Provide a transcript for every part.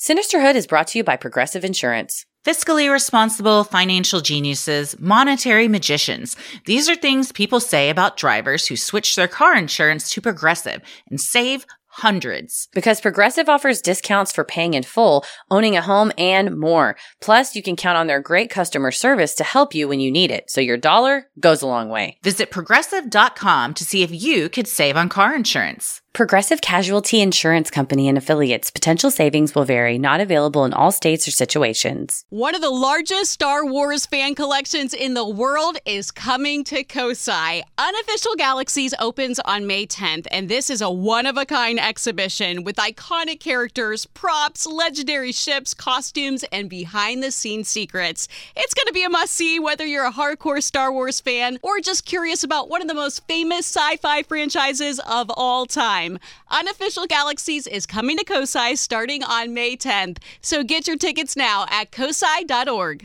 Sinisterhood is brought to you by Progressive Insurance. Fiscally responsible financial geniuses, monetary magicians. These are things people say about drivers who switch their car insurance to Progressive and save hundreds. Because Progressive offers discounts for paying in full, owning a home, and more. Plus, you can count on their great customer service to help you when you need it, so your dollar goes a long way. Visit Progressive.com to see if you could save on car insurance. Progressive Casualty Insurance Company and Affiliates. Potential savings will vary. Not available in all states or situations. One of the largest Star Wars fan collections in the world is coming to Kosai. Unofficial Galaxies opens on May 10th, and this is a one-of-a-kind exhibition with iconic characters, props, legendary ships, costumes, and behind-the-scenes secrets. It's going to be a must-see whether you're a hardcore Star Wars fan or just curious about one of the most famous sci-fi franchises of all time. Unofficial Galaxies is coming to Kosai starting on May 10th. So get your tickets now at kosai.org.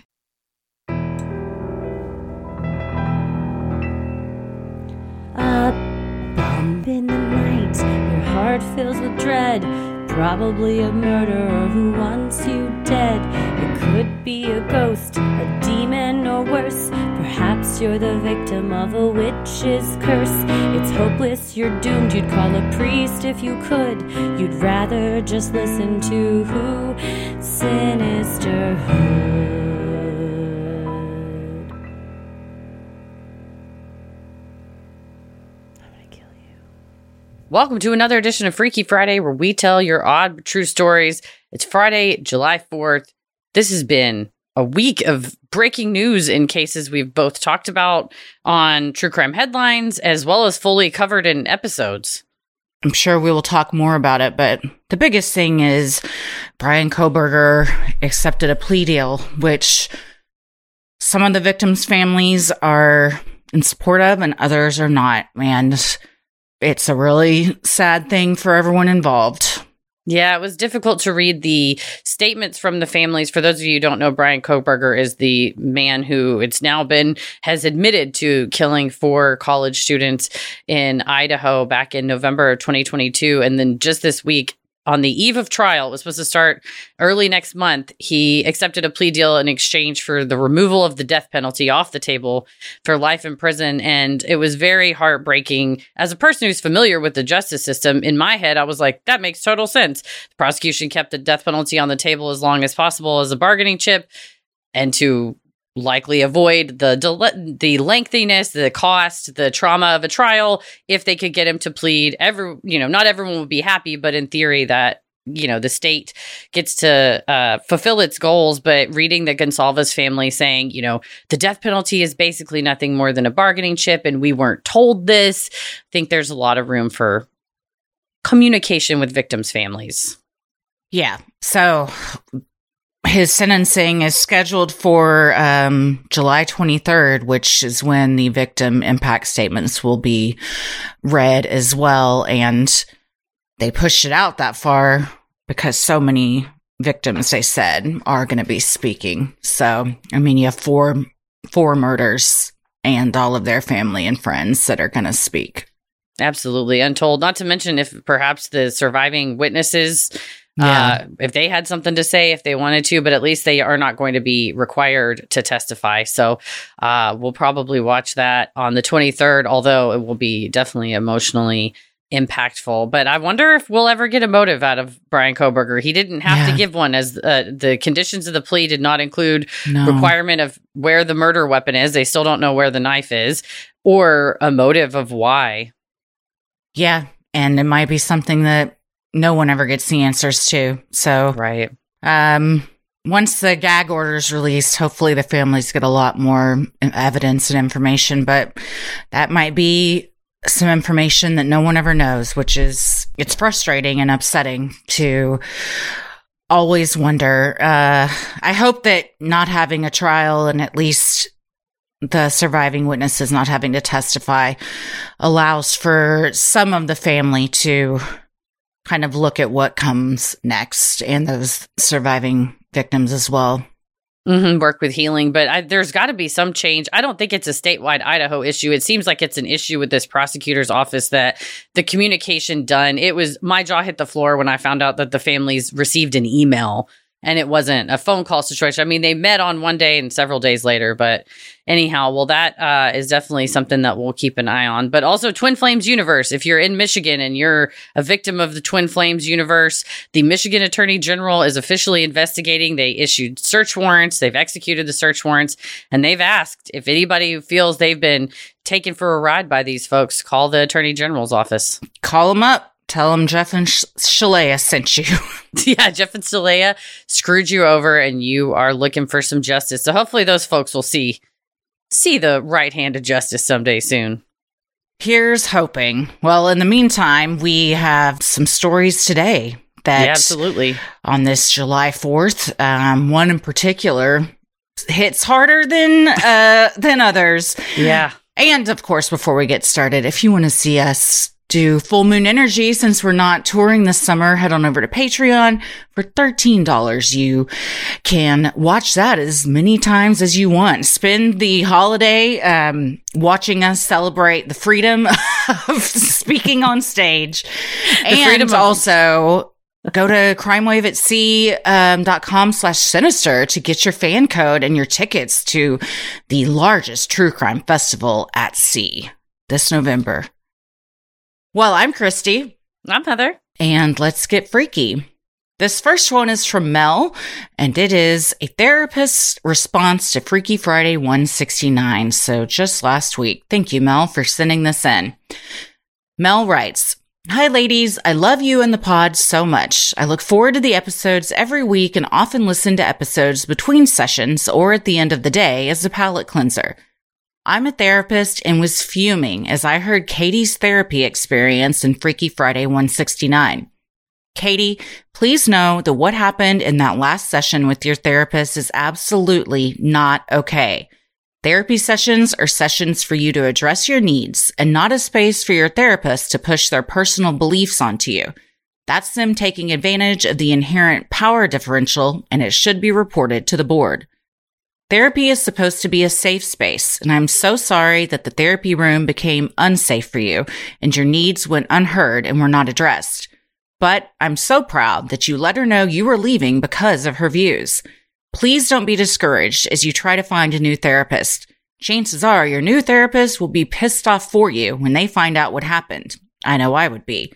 A bump in the night, your heart fills with dread. Probably a murderer who wants you dead. It could be a ghost, a demon, or worse. Perhaps you're the victim of a witch's curse. It's hopeless, you're doomed. You'd call a priest if you could. You'd rather just listen to who? Sinisterhood. Welcome to another edition of Freaky Friday, where we tell your odd but true stories. It's Friday, July 4th. This has been a week of breaking news in cases we've both talked about on True Crime Headlines, as well as fully covered in episodes. I'm sure we will talk more about it, but the biggest thing is Bryan Kohberger accepted a plea deal, which some of the victims' families are in support of and others are not. And it's a really sad thing for everyone involved. Yeah, it was difficult to read the statements from the families. For those of you who don't know, Bryan Kohberger is the man who has admitted to killing 4 college students in Idaho back in November of 2022. And then just this week, on the eve of trial, it was supposed to start early next month, he accepted a plea deal in exchange for the removal of the death penalty off the table for life in prison. And it was very heartbreaking. As a person who's familiar with the justice system, in my head, I was like, that makes total sense. The prosecution kept the death penalty on the table as long as possible as a bargaining chip, and to likely avoid the lengthiness, the cost, the trauma of a trial. If they could get him to plead, not everyone would be happy, but in theory that, the state gets to fulfill its goals. But reading the Gonsalves family saying, the death penalty is basically nothing more than a bargaining chip and we weren't told this, I think there's a lot of room for communication with victims' families. Yeah. So his sentencing is scheduled for July 23rd, which is when the victim impact statements will be read as well. And they pushed it out that far because so many victims, they said, are going to be speaking. So, you have four murders and all of their family and friends that are going to speak. Absolutely. Untold. Not to mention if perhaps the surviving witnesses, if they had something to say, if they wanted to, but at least they are not going to be required to testify. So we'll probably watch that on the 23rd, although it will be definitely emotionally impactful. But I wonder if we'll ever get a motive out of Bryan Kohberger. He didn't have to give one, as the conditions of the plea did not include requirement of where the murder weapon is. They still don't know where the knife is, or a motive of why. Yeah, and it might be something that no one ever gets the answers to. So, right. Once the gag order is released, hopefully the families get a lot more evidence and information. But that might be some information that no one ever knows, which is, it's frustrating and upsetting to always wonder. I hope that not having a trial and at least the surviving witnesses not having to testify allows for some of the family to kind of look at what comes next and those surviving victims as well. Work with healing, but there's got to be some change. I don't think it's a statewide Idaho issue. It seems like it's an issue with this prosecutor's office that the communication done. My jaw hit the floor when I found out that the families received an email and it wasn't a phone call situation. I mean, they met on one day and several days later, but anyhow, well, that is definitely something that we'll keep an eye on. But also Twin Flames Universe. If you're in Michigan and you're a victim of the Twin Flames Universe, the Michigan Attorney General is officially investigating. They issued search warrants. They've executed the search warrants, and they've asked if anybody feels they've been taken for a ride by these folks, call the Attorney General's office. Call them up. Tell them Jeff and Shalea sent you. Yeah, Jeff and Shalea screwed you over and you are looking for some justice. So hopefully those folks will see the right hand of justice someday soon. Here's hoping. Well, in the meantime, we have some stories today that absolutely on this July 4th, one in particular hits harder than others. Yeah. And of course, before we get started, if you want to see us do Full Moon Energy, since we're not touring this summer, head on over to Patreon. For $13, you can watch that as many times as you want. Spend the holiday watching us celebrate the freedom of speaking on stage. And also go to crimewaveatsea.com/sinister to get your fan code and your tickets to the largest true crime festival at sea this November. Well, I'm Christy. I'm Heather. And let's get freaky. This first one is from Mel, and it is a therapist's response to Freaky Friday 169. So just last week. Thank you, Mel, for sending this in. Mel writes, "Hi, ladies. I love you and the pod so much. I look forward to the episodes every week and often listen to episodes between sessions or at the end of the day as a palate cleanser. I'm a therapist and was fuming as I heard Katie's therapy experience in Freaky Friday 169. Katie, please know that what happened in that last session with your therapist is absolutely not okay. Therapy sessions are sessions for you to address your needs and not a space for your therapist to push their personal beliefs onto you. That's them taking advantage of the inherent power differential, and it should be reported to the board. Therapy is supposed to be a safe space, and I'm so sorry that the therapy room became unsafe for you and your needs went unheard and were not addressed. But I'm so proud that you let her know you were leaving because of her views. Please don't be discouraged as you try to find a new therapist. Chances are your new therapist will be pissed off for you when they find out what happened. I know I would be.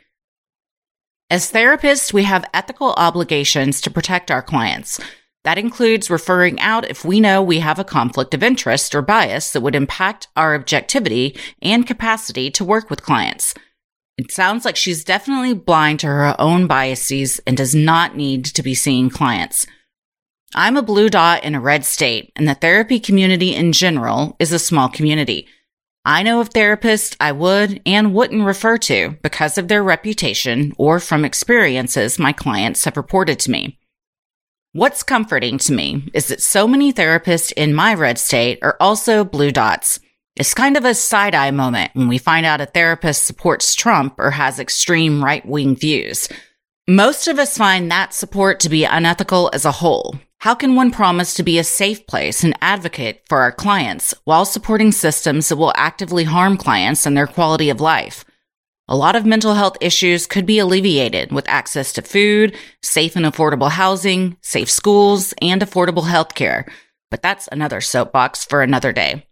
As therapists, we have ethical obligations to protect our clients. That includes referring out if we know we have a conflict of interest or bias that would impact our objectivity and capacity to work with clients. It sounds like she's definitely blind to her own biases and does not need to be seeing clients. I'm a blue dot in a red state, and the therapy community in general is a small community. I know of therapists I would and wouldn't refer to because of their reputation or from experiences my clients have reported to me. What's comforting to me is that so many therapists in my red state are also blue dots. It's kind of a side-eye moment when we find out a therapist supports Trump or has extreme right-wing views. Most of us find that support to be unethical as a whole. How can one promise to be a safe place and advocate for our clients while supporting systems that will actively harm clients and their quality of life? A lot of mental health issues could be alleviated with access to food, safe and affordable housing, safe schools, and affordable health care. But that's another soapbox for another day.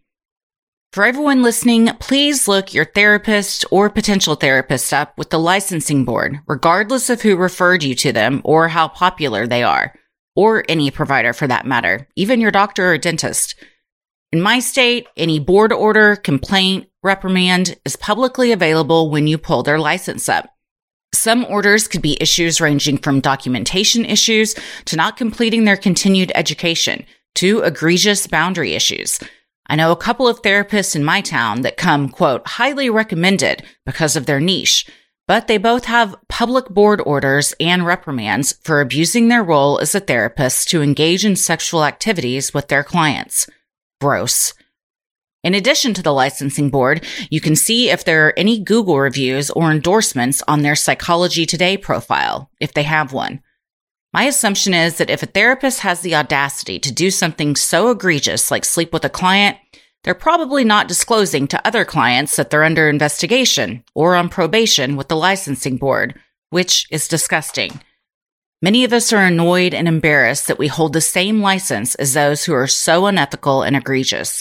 For everyone listening, please look your therapist or potential therapist up with the licensing board, regardless of who referred you to them or how popular they are, or any provider for that matter, even your doctor or dentist. In my state, any board order, complaint, reprimand is publicly available when you pull their license up. Some orders could be issues ranging from documentation issues to not completing their continued education to egregious boundary issues. I know a couple of therapists in my town that come, quote, highly recommended because of their niche, but they both have public board orders and reprimands for abusing their role as a therapist to engage in sexual activities with their clients. Gross. In addition to the licensing board, you can see if there are any Google reviews or endorsements on their Psychology Today profile, if they have one. My assumption is that if a therapist has the audacity to do something so egregious like sleep with a client, they're probably not disclosing to other clients that they're under investigation or on probation with the licensing board, which is disgusting. Many of us are annoyed and embarrassed that we hold the same license as those who are so unethical and egregious.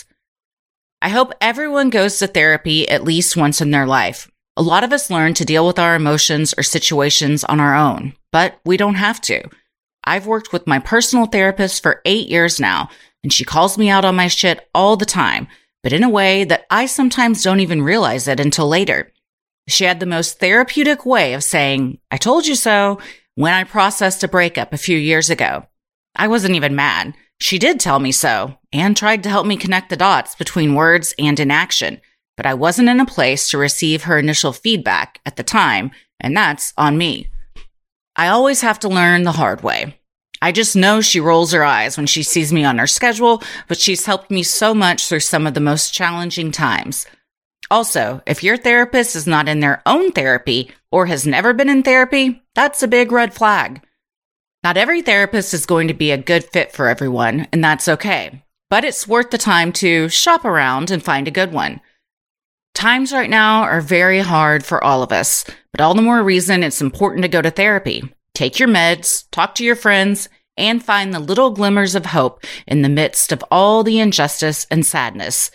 I hope everyone goes to therapy at least once in their life. A lot of us learn to deal with our emotions or situations on our own, but we don't have to. I've worked with my personal therapist for 8 years now, and she calls me out on my shit all the time, but in a way that I sometimes don't even realize it until later. She had the most therapeutic way of saying, "I told you so," when I processed a breakup a few years ago. I wasn't even mad. She did tell me so, and tried to help me connect the dots between words and inaction, but I wasn't in a place to receive her initial feedback at the time, and that's on me. I always have to learn the hard way. I just know she rolls her eyes when she sees me on her schedule, but she's helped me so much through some of the most challenging times. Also, if your therapist is not in their own therapy or has never been in therapy, that's a big red flag. Not every therapist is going to be a good fit for everyone, and that's okay. But it's worth the time to shop around and find a good one. Times right now are very hard for all of us, but all the more reason it's important to go to therapy. Take your meds, talk to your friends, and find the little glimmers of hope in the midst of all the injustice and sadness.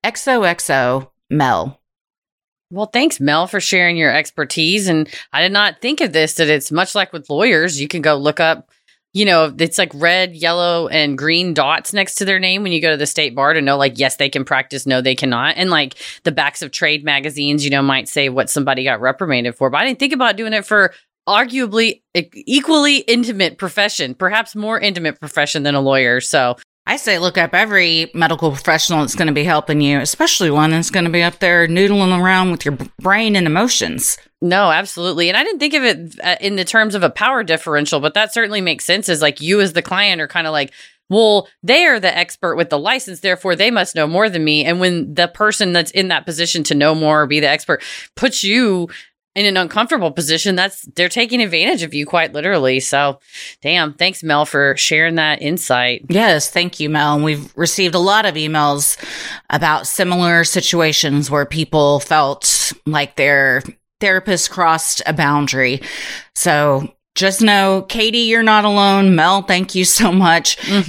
XOXO, Mel. Well, thanks, Mel, for sharing your expertise. And I did not think of this, that it's much like with lawyers. You can go look up, it's like red, yellow, and green dots next to their name when you go to the state bar to know, like, yes, they can practice, no, they cannot. And like the backs of trade magazines, might say what somebody got reprimanded for. But I didn't think about doing it for arguably equally intimate profession, perhaps more intimate profession than a lawyer. So I say look up every medical professional that's going to be helping you, especially one that's going to be up there noodling around with your brain and emotions. No, absolutely. And I didn't think of it in the terms of a power differential, but that certainly makes sense, as like you as the client are kind of like, well, they are the expert with the license, therefore they must know more than me. And when the person that's in that position to know more or be the expert puts you in an uncomfortable position, they're taking advantage of you, quite literally. So, damn, thanks, Mel, for sharing that insight. Yes, thank you, Mel. And we've received a lot of emails about similar situations where people felt like their therapist crossed a boundary. So just know, Katie, you're not alone. Mel, thank you so much. Mm-hmm.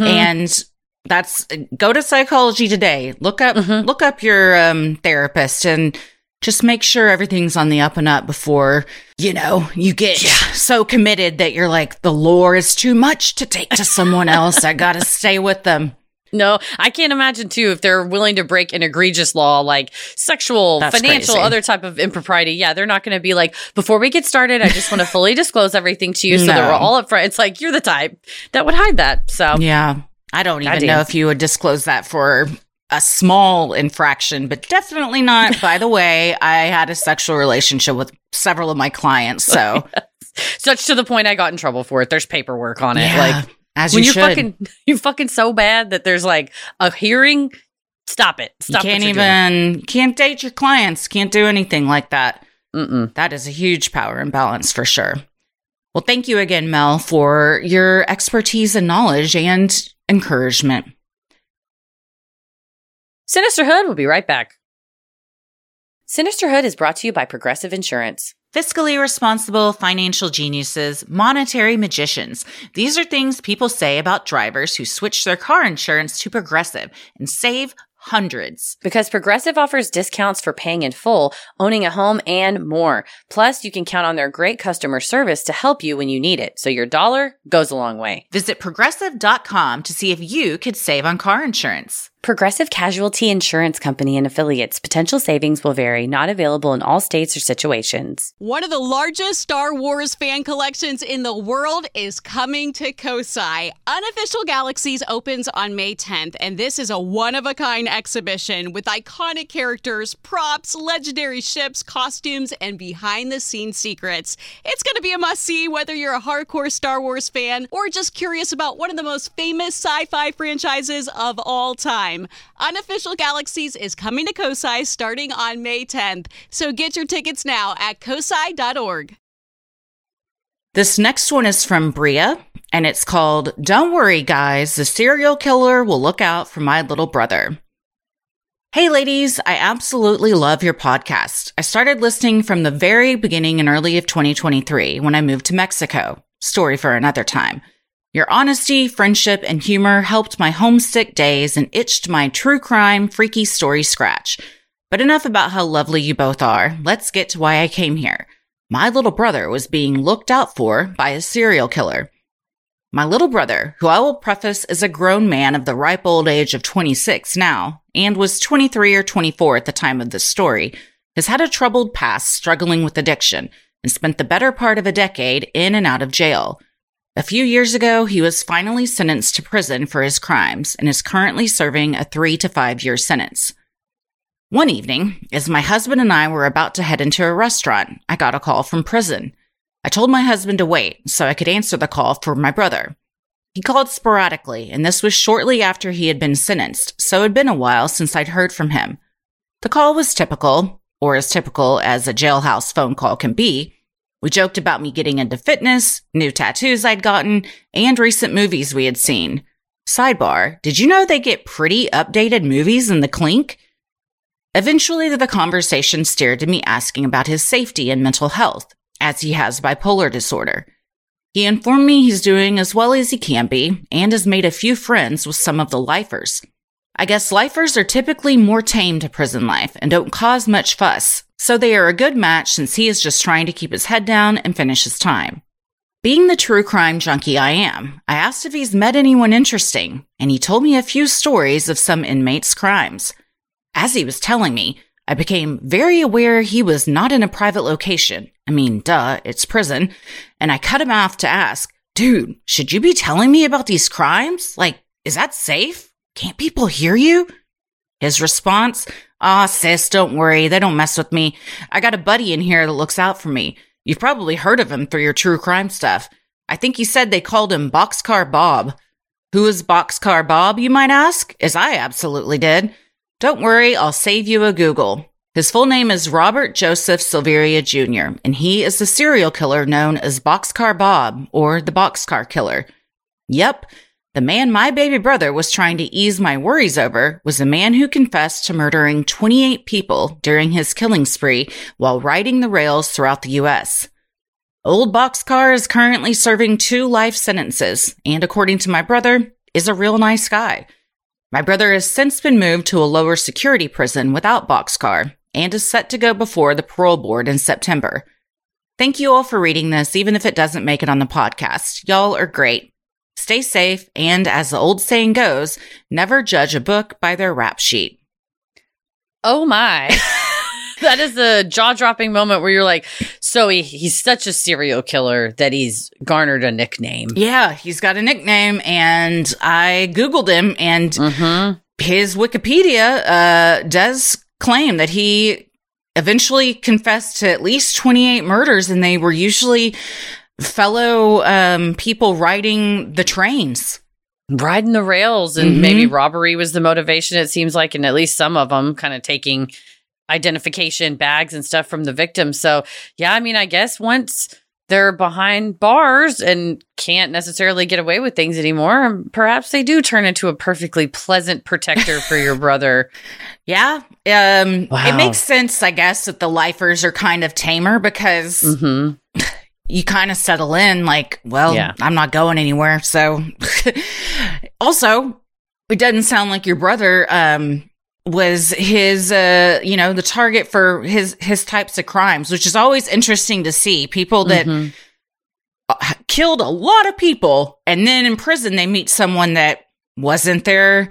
And go to Psychology Today. Look up your therapist and just make sure everything's on the up and up before, you get so committed that you're like, the lore is too much to take to someone else. I got to stay with them. No, I can't imagine, too, if they're willing to break an egregious law like sexual, that's financial, crazy. Other type of impropriety. Yeah, they're not going to be like, before we get started, I just want to fully disclose everything to you so that we're all up front. It's like, you're the type that would hide that. So yeah, I don't even know if you would disclose that for a small infraction, but definitely not. By the way, I had a sexual relationship with several of my clients. So such to the point I got in trouble for it. There's paperwork on it. Yeah, like as when you should. You're fucking so bad that there's like a hearing. Stop it. Stop. You can't date your clients. Can't do anything like that. That is a huge power imbalance for sure. Well, thank you again, Mel, for your expertise and knowledge and encouragement. Sinisterhood will be right back. Sinisterhood is brought to you by Progressive Insurance. Fiscally responsible financial geniuses, monetary magicians. These are things people say about drivers who switch their car insurance to Progressive and save hundreds. Because Progressive offers discounts for paying in full, owning a home, and more. Plus, you can count on their great customer service to help you when you need it, so your dollar goes a long way. Visit Progressive.com to see if you could save on car insurance. Progressive Casualty Insurance Company and Affiliates. Potential savings will vary. Not available in all states or situations. One of the largest Star Wars fan collections in the world is coming to Kosai. Unofficial Galaxies opens on May 10th, and this is a one-of-a-kind exhibition with iconic characters, props, legendary ships, costumes, and behind-the-scenes secrets. It's going to be a must-see whether you're a hardcore Star Wars fan or just curious about one of the most famous sci-fi franchises of all time. Unofficial Galaxies is coming to Kosai starting on May 10th, so get your tickets now at kosai.org. This next one is from Bria, and it's called, Don't Worry, Guys, the Serial Killer Will Look Out for My Little Brother. Hey, ladies, I absolutely love your podcast. I started listening from the very beginning in early of 2023 when I moved to Mexico. Story for another time. Your honesty, friendship, and humor helped my homesick days and itched my true crime, freaky story scratch. But enough about how lovely you both are. Let's get to why I came here. My little brother was being looked out for by a serial killer. My little brother, who I will preface is a grown man of the ripe old age of 26 now, and was 23 or 24 at the time of this story, has had a troubled past struggling with addiction and spent the better part of a decade in and out of jail. A few years ago, he was finally sentenced to prison for his crimes and is currently serving a 3 to 5 year sentence. One evening, as my husband and I were about to head into a restaurant, I got a call from prison. I told my husband to wait so I could answer the call for my brother. He called sporadically, and this was shortly after he had been sentenced, so it had been a while since I'd heard from him. The call was typical, or as typical as a jailhouse phone call can be. We joked about me getting into fitness, new tattoos I'd gotten, and recent movies we had seen. Sidebar, did you know they get pretty updated movies in the Clink? Eventually, the conversation steered to me asking about his safety and mental health, as he has bipolar disorder. He informed me he's doing as well as he can be and has made a few friends with some of the lifers. I guess lifers are typically more tame to prison life and don't cause much fuss, so they are a good match since he is just trying to keep his head down and finish his time. Being the true crime junkie I am, I asked if he's met anyone interesting, and he told me a few stories of some inmates' crimes. As he was telling me, I became very aware he was not in a private location. I mean, duh, it's prison. And I cut him off to ask, dude, should you be telling me about these crimes? Like, is that safe? Can't people hear you? His response, sis, don't worry. They don't mess with me. I got a buddy in here that looks out for me. You've probably heard of him through your true crime stuff. I think he said they called him Boxcar Bob. Who is Boxcar Bob, you might ask? As I absolutely did. Don't worry, I'll save you a Google. His full name is Robert Joseph Silveria Jr., and he is the serial killer known as Boxcar Bob, or the Boxcar Killer. Yep, the man my baby brother was trying to ease my worries over was a man who confessed to murdering 28 people during his killing spree while riding the rails throughout the U.S. Old Boxcar is currently serving 2 life sentences, and according to my brother, is a real nice guy. My brother has since been moved to a lower security prison without Boxcar and is set to go before the parole board in September. Thank you all for reading this, even if it doesn't make it on the podcast. Y'all are great. Stay safe, and as the old saying goes, never judge a book by their rap sheet. Oh my. That is a jaw-dropping moment where you're like, so he's such a serial killer that he's garnered a nickname. Yeah, he's got a nickname, and I Googled him, and his Wikipedia does claim that he eventually confessed to at least 28 murders, and they were usually fellow people riding the trains. Riding the rails, and maybe robbery was the motivation, it seems like, and at least some of them kind of taking identification bags and stuff from the victims. So, yeah, I mean, I guess once they're behind bars and can't necessarily get away with things anymore, perhaps they do turn into a perfectly pleasant protector for your brother. Yeah. Wow. It makes sense, I guess, that the lifers are kind of tamer because you kind of settle in like, well, I'm not going anywhere. So also, it doesn't sound like your brother was his, the target for his types of crimes, which is always interesting to see. People that killed a lot of people, and then in prison they meet someone that wasn't the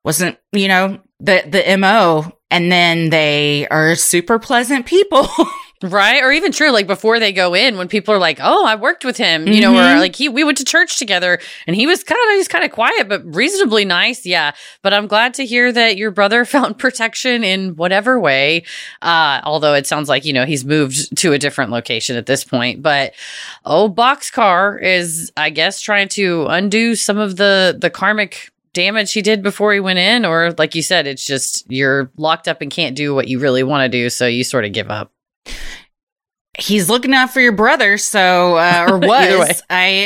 MO, and then they are super pleasant people. Right? Or even true, like before they go in, when people are like, oh, I worked with him, or like we went to church together and he's kind of quiet, but reasonably nice. Yeah. But I'm glad to hear that your brother found protection in whatever way. Although it sounds like, he's moved to a different location at this point, but Boxcar is, I guess, trying to undo some of the karmic damage he did before he went in, or like you said, it's just you're locked up and can't do what you really want to do. So you sort of give up. he's looking out for your brother. So, or Either way. was.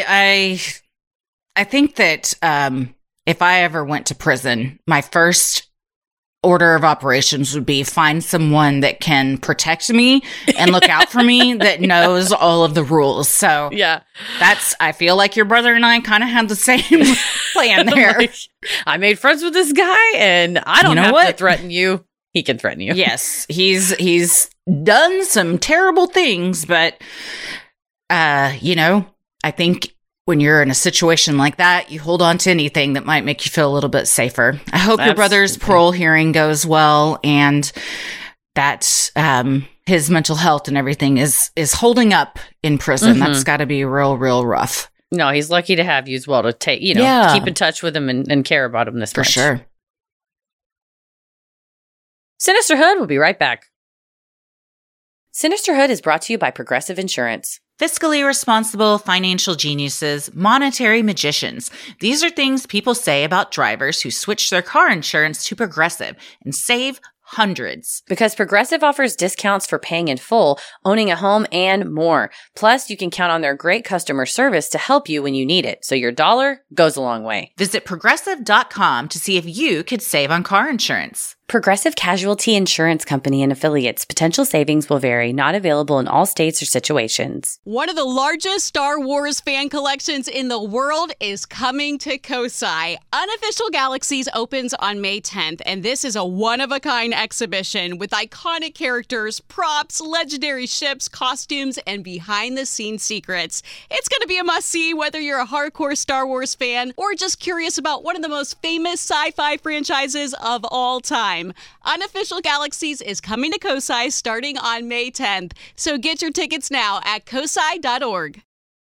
I think that if I ever went to prison, my first order of operations would be find someone that can protect me and look out for me that knows all of the rules. So Yeah. I feel like your brother and I kind of had the same plan there. Like, I made friends with this guy and I don't You know have to what? threaten you. He can threaten you. Yes, he's done some terrible things, but I think when you're in a situation like that, you hold on to anything that might make you feel a little bit safer. I hope your brother's Absolutely. parole hearing goes well and that his mental health and everything is holding up in prison. Mhm. That's got to be real rough. No, he's lucky to have you as well to take, Yeah. keep in touch with him and care about him this For much. sure. Sinisterhood will be right back. Sinisterhood is brought to you by Progressive Insurance. Fiscally responsible financial geniuses, monetary magicians. These are things people say about drivers who switch their car insurance to Progressive and save hundreds. Because Progressive offers discounts for paying in full, owning a home, and more. Plus, you can count on their great customer service to help you when you need it, so your dollar goes a long way. Visit progressive.com to see if you could save on car insurance. Progressive Casualty Insurance Company and affiliates. Potential savings will vary. Not available in all states or situations. One of the largest Star Wars fan collections in the world is coming to Kosai. Unofficial Galaxies opens on May 10th, and this is a one-of-a-kind exhibition with iconic characters, props, legendary ships, costumes, and behind-the-scenes secrets. It's going to be a must-see whether you're a hardcore Star Wars fan or just curious about one of the most famous sci-fi franchises of all time. Unofficial Galaxies is coming to Kosai starting on May 10th, so get your tickets now at kosai.org.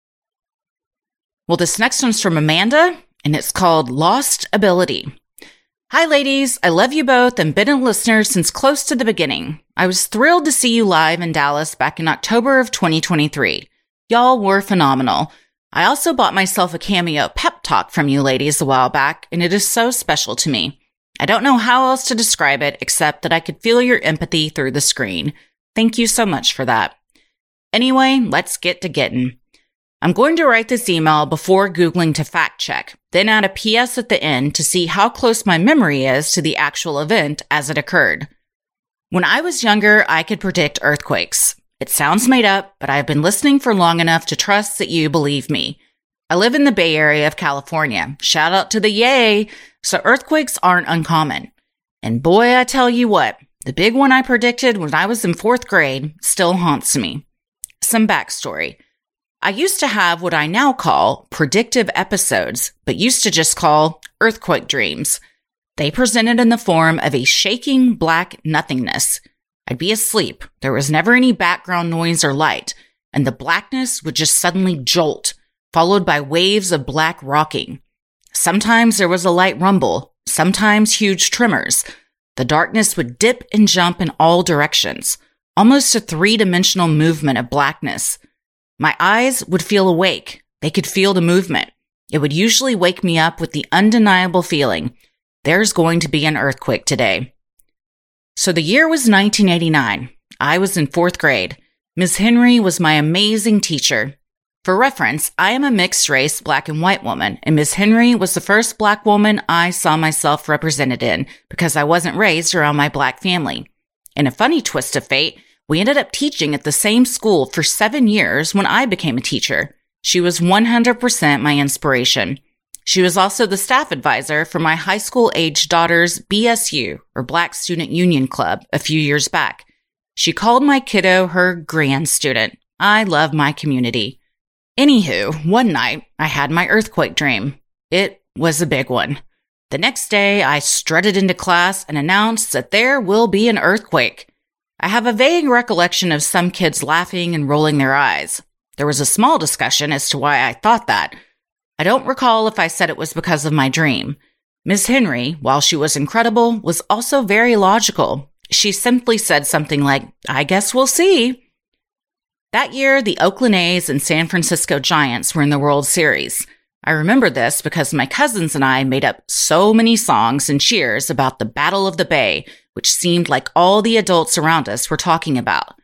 Well, this next one's from Amanda, and it's called Lost Ability. Hi, ladies. I love you both and been a listener since close to the beginning. I was thrilled to see you live in Dallas back in October of 2023. Y'all were phenomenal. I also bought myself a cameo pep talk from you ladies a while back, and it is so special to me. I don't know how else to describe it except that I could feel your empathy through the screen. Thank you so much for that. Anyway, let's get to getting. I'm going to write this email before Googling to fact check, then add a PS at the end to see how close my memory is to the actual event as it occurred. When I was younger, I could predict earthquakes. It sounds made up, but I've been listening for long enough to trust that you believe me. I live in the Bay Area of California. Shout out to the yay! So earthquakes aren't uncommon. And boy, I tell you what, the big one I predicted when I was in 4th grade still haunts me. Some backstory. I used to have what I now call predictive episodes, but used to just call earthquake dreams. They presented in the form of a shaking black nothingness. I'd be asleep. There was never any background noise or light, and the blackness would just suddenly jolt, followed by waves of black rocking. Sometimes there was a light rumble, sometimes huge tremors. The darkness would dip and jump in all directions, almost a 3-dimensional movement of blackness. My eyes would feel awake. They could feel the movement. It would usually wake me up with the undeniable feeling, there's going to be an earthquake today. So the year was 1989. I was in 4th grade. Ms. Henry was my amazing teacher. For reference, I am a mixed-race black and white woman, and Ms. Henry was the first black woman I saw myself represented in because I wasn't raised around my black family. In a funny twist of fate, we ended up teaching at the same school for 7 years when I became a teacher. She was 100% my inspiration. She was also the staff advisor for my high school-aged daughter's BSU, or Black Student Union Club, a few years back. She called my kiddo her grand student. I love my community. Anywho, one night, I had my earthquake dream. It was a big one. The next day, I strutted into class and announced that there will be an earthquake. I have a vague recollection of some kids laughing and rolling their eyes. There was a small discussion as to why I thought that. I don't recall if I said it was because of my dream. Ms. Henry, while she was incredible, was also very logical. She simply said something like, I guess we'll see. That year, the Oakland A's and San Francisco Giants were in the World Series. I remember this because my cousins and I made up so many songs and cheers about the Battle of the Bay, which seemed like all the adults around us were talking about.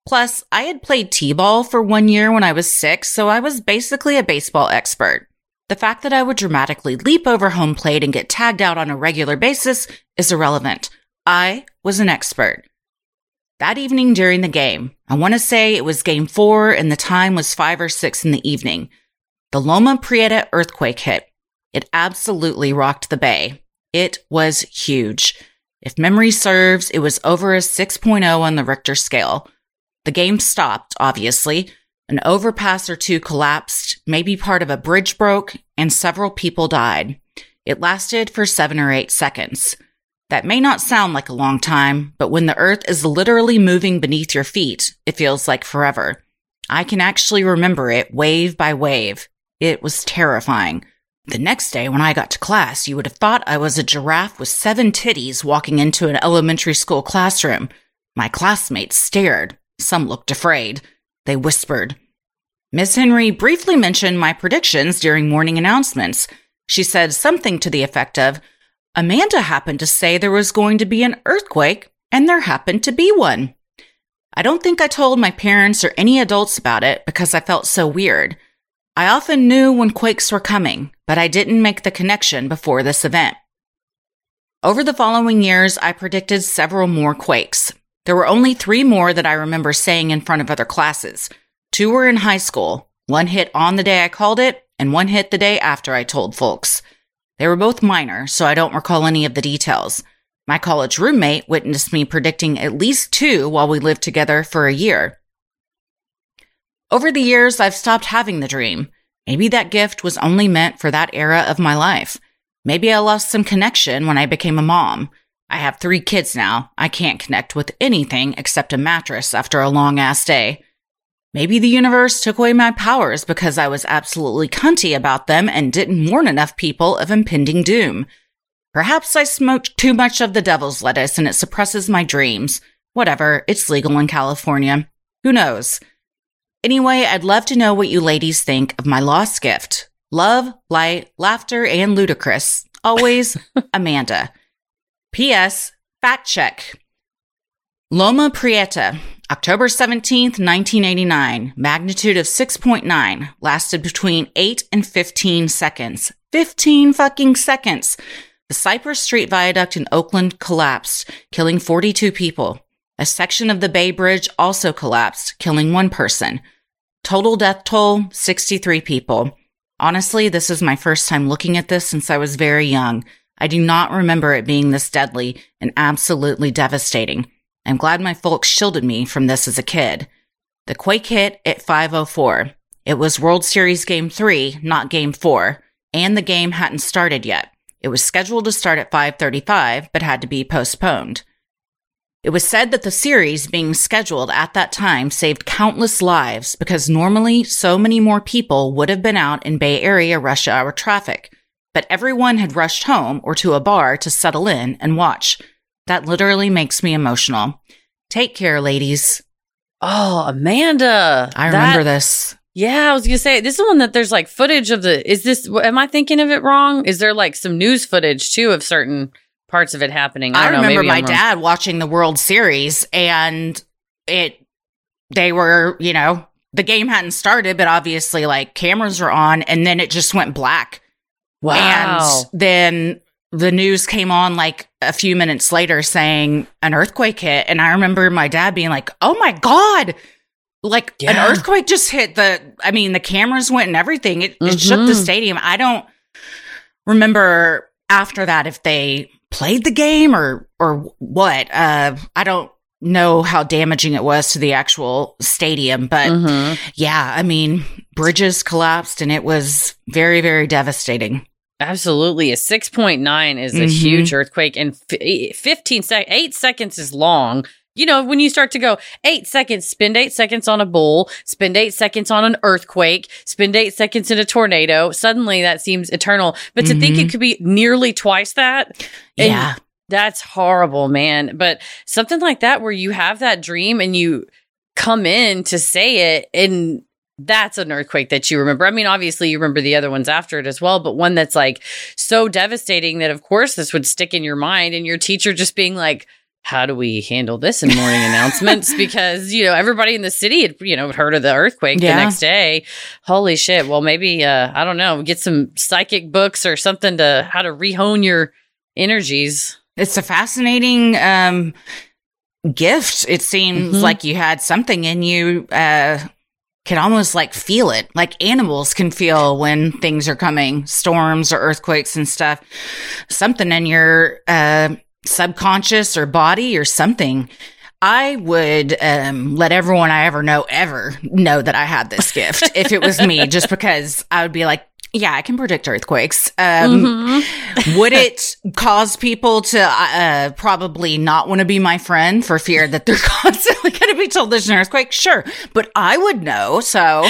Plus, I had played t-ball for 1 year when I was 6, so I was basically a baseball expert. The fact that I would dramatically leap over home plate and get tagged out on a regular basis is irrelevant. I was an expert. That evening during the game, I want to say it was game 4 and the time was 5 or 6 in the evening. The Loma Prieta earthquake hit. It absolutely rocked the bay. It was huge. If memory serves, it was over a 6.0 on the Richter scale. The game stopped, obviously. An overpass or two collapsed, maybe part of a bridge broke, and several people died. It lasted for 7 or 8 seconds. That may not sound like a long time, but when the earth is literally moving beneath your feet, it feels like forever. I can actually remember it wave by wave. It was terrifying. The next day when I got to class, you would have thought I was a giraffe with 7 titties walking into an elementary school classroom. My classmates stared. Some looked afraid. They whispered. Miss Henry briefly mentioned my predictions during morning announcements. She said something to the effect of, Amanda happened to say there was going to be an earthquake, and there happened to be one. I don't think I told my parents or any adults about it because I felt so weird. I often knew when quakes were coming, but I didn't make the connection before this event. Over the following years, I predicted several more quakes. There were only 3 more that I remember saying in front of other classes. 2 were in high school. 1 hit on the day I called it, and 1 hit the day after I told folks. They were both minor, so I don't recall any of the details. My college roommate witnessed me predicting at least 2 while we lived together for a year. Over the years, I've stopped having the dream. Maybe that gift was only meant for that era of my life. Maybe I lost some connection when I became a mom. I have 3 kids now. I can't connect with anything except a mattress after a long-ass day. Maybe the universe took away my powers because I was absolutely cunty about them and didn't warn enough people of impending doom. Perhaps I smoked too much of the devil's lettuce and it suppresses my dreams. Whatever, it's legal in California. Who knows? Anyway, I'd love to know what you ladies think of my lost gift. Love, light, laughter, and ludicrous. Always, Amanda. P.S. Fact check. Loma Prieta, October 17th, 1989. Magnitude of 6.9. Lasted between 8 and 15 seconds. 15 fucking seconds. The Cypress Street Viaduct in Oakland collapsed, killing 42 people. A section of the Bay Bridge also collapsed, killing 1 person. Total death toll, 63 people. Honestly, this is my first time looking at this since I was very young. I do not remember it being this deadly and absolutely devastating. I'm glad my folks shielded me from this as a kid. The quake hit at 5:04. It was World Series Game 3, not Game 4, and the game hadn't started yet. It was scheduled to start at 5:35, but had to be postponed. It was said that the series being scheduled at that time saved countless lives because normally so many more people would have been out in Bay Area rush hour traffic, but everyone had rushed home or to a bar to settle in and watch. That literally makes me emotional. Take care, ladies. Oh, Amanda. I remember this. Yeah, I was going to say, this is one that there's like footage of am I thinking of it wrong? Is there like some news footage too of certain parts of it happening? I don't know, remember maybe my dad watching the World Series and they were, the game hadn't started, but obviously like cameras were on and then it just went black. Wow. And then the news came on like a few minutes later saying an earthquake hit. And I remember my dad being like, oh my God, like an earthquake just hit the cameras went and everything. It shook the stadium. I don't remember after that if they played the game or what. I don't know how damaging it was to the actual stadium, but bridges collapsed and it was very, very devastating. Absolutely. A 6.9 is a huge earthquake, and 8 seconds is long. When you start to go 8 seconds, spend 8 seconds on a bull, spend 8 seconds on an earthquake, spend 8 seconds in a tornado, suddenly that seems eternal. But to think it could be nearly twice that, yeah, that's horrible, man. But something like that where you have that dream and you come in to say it, and that's an earthquake that you remember. I mean, obviously you remember the other ones after it as well, but one that's like so devastating that of course this would stick in your mind, and your teacher just being like, how do we handle this in morning announcements? Because, everybody in the city had, heard of the earthquake the next day. Holy shit. Well, maybe, I don't know, get some psychic books or something to how to rehone your energies. It's a fascinating gift. It seems like you had something in you, can almost like feel it. Like animals can feel when things are coming, storms or earthquakes and stuff. Something in your subconscious or body or something. I would let everyone I ever know that I had this gift if it was me, just because I would be like, yeah, I can predict earthquakes. Would it cause people to probably not want to be my friend for fear that they're constantly going to be told there's an earthquake? Sure. But I would know. So,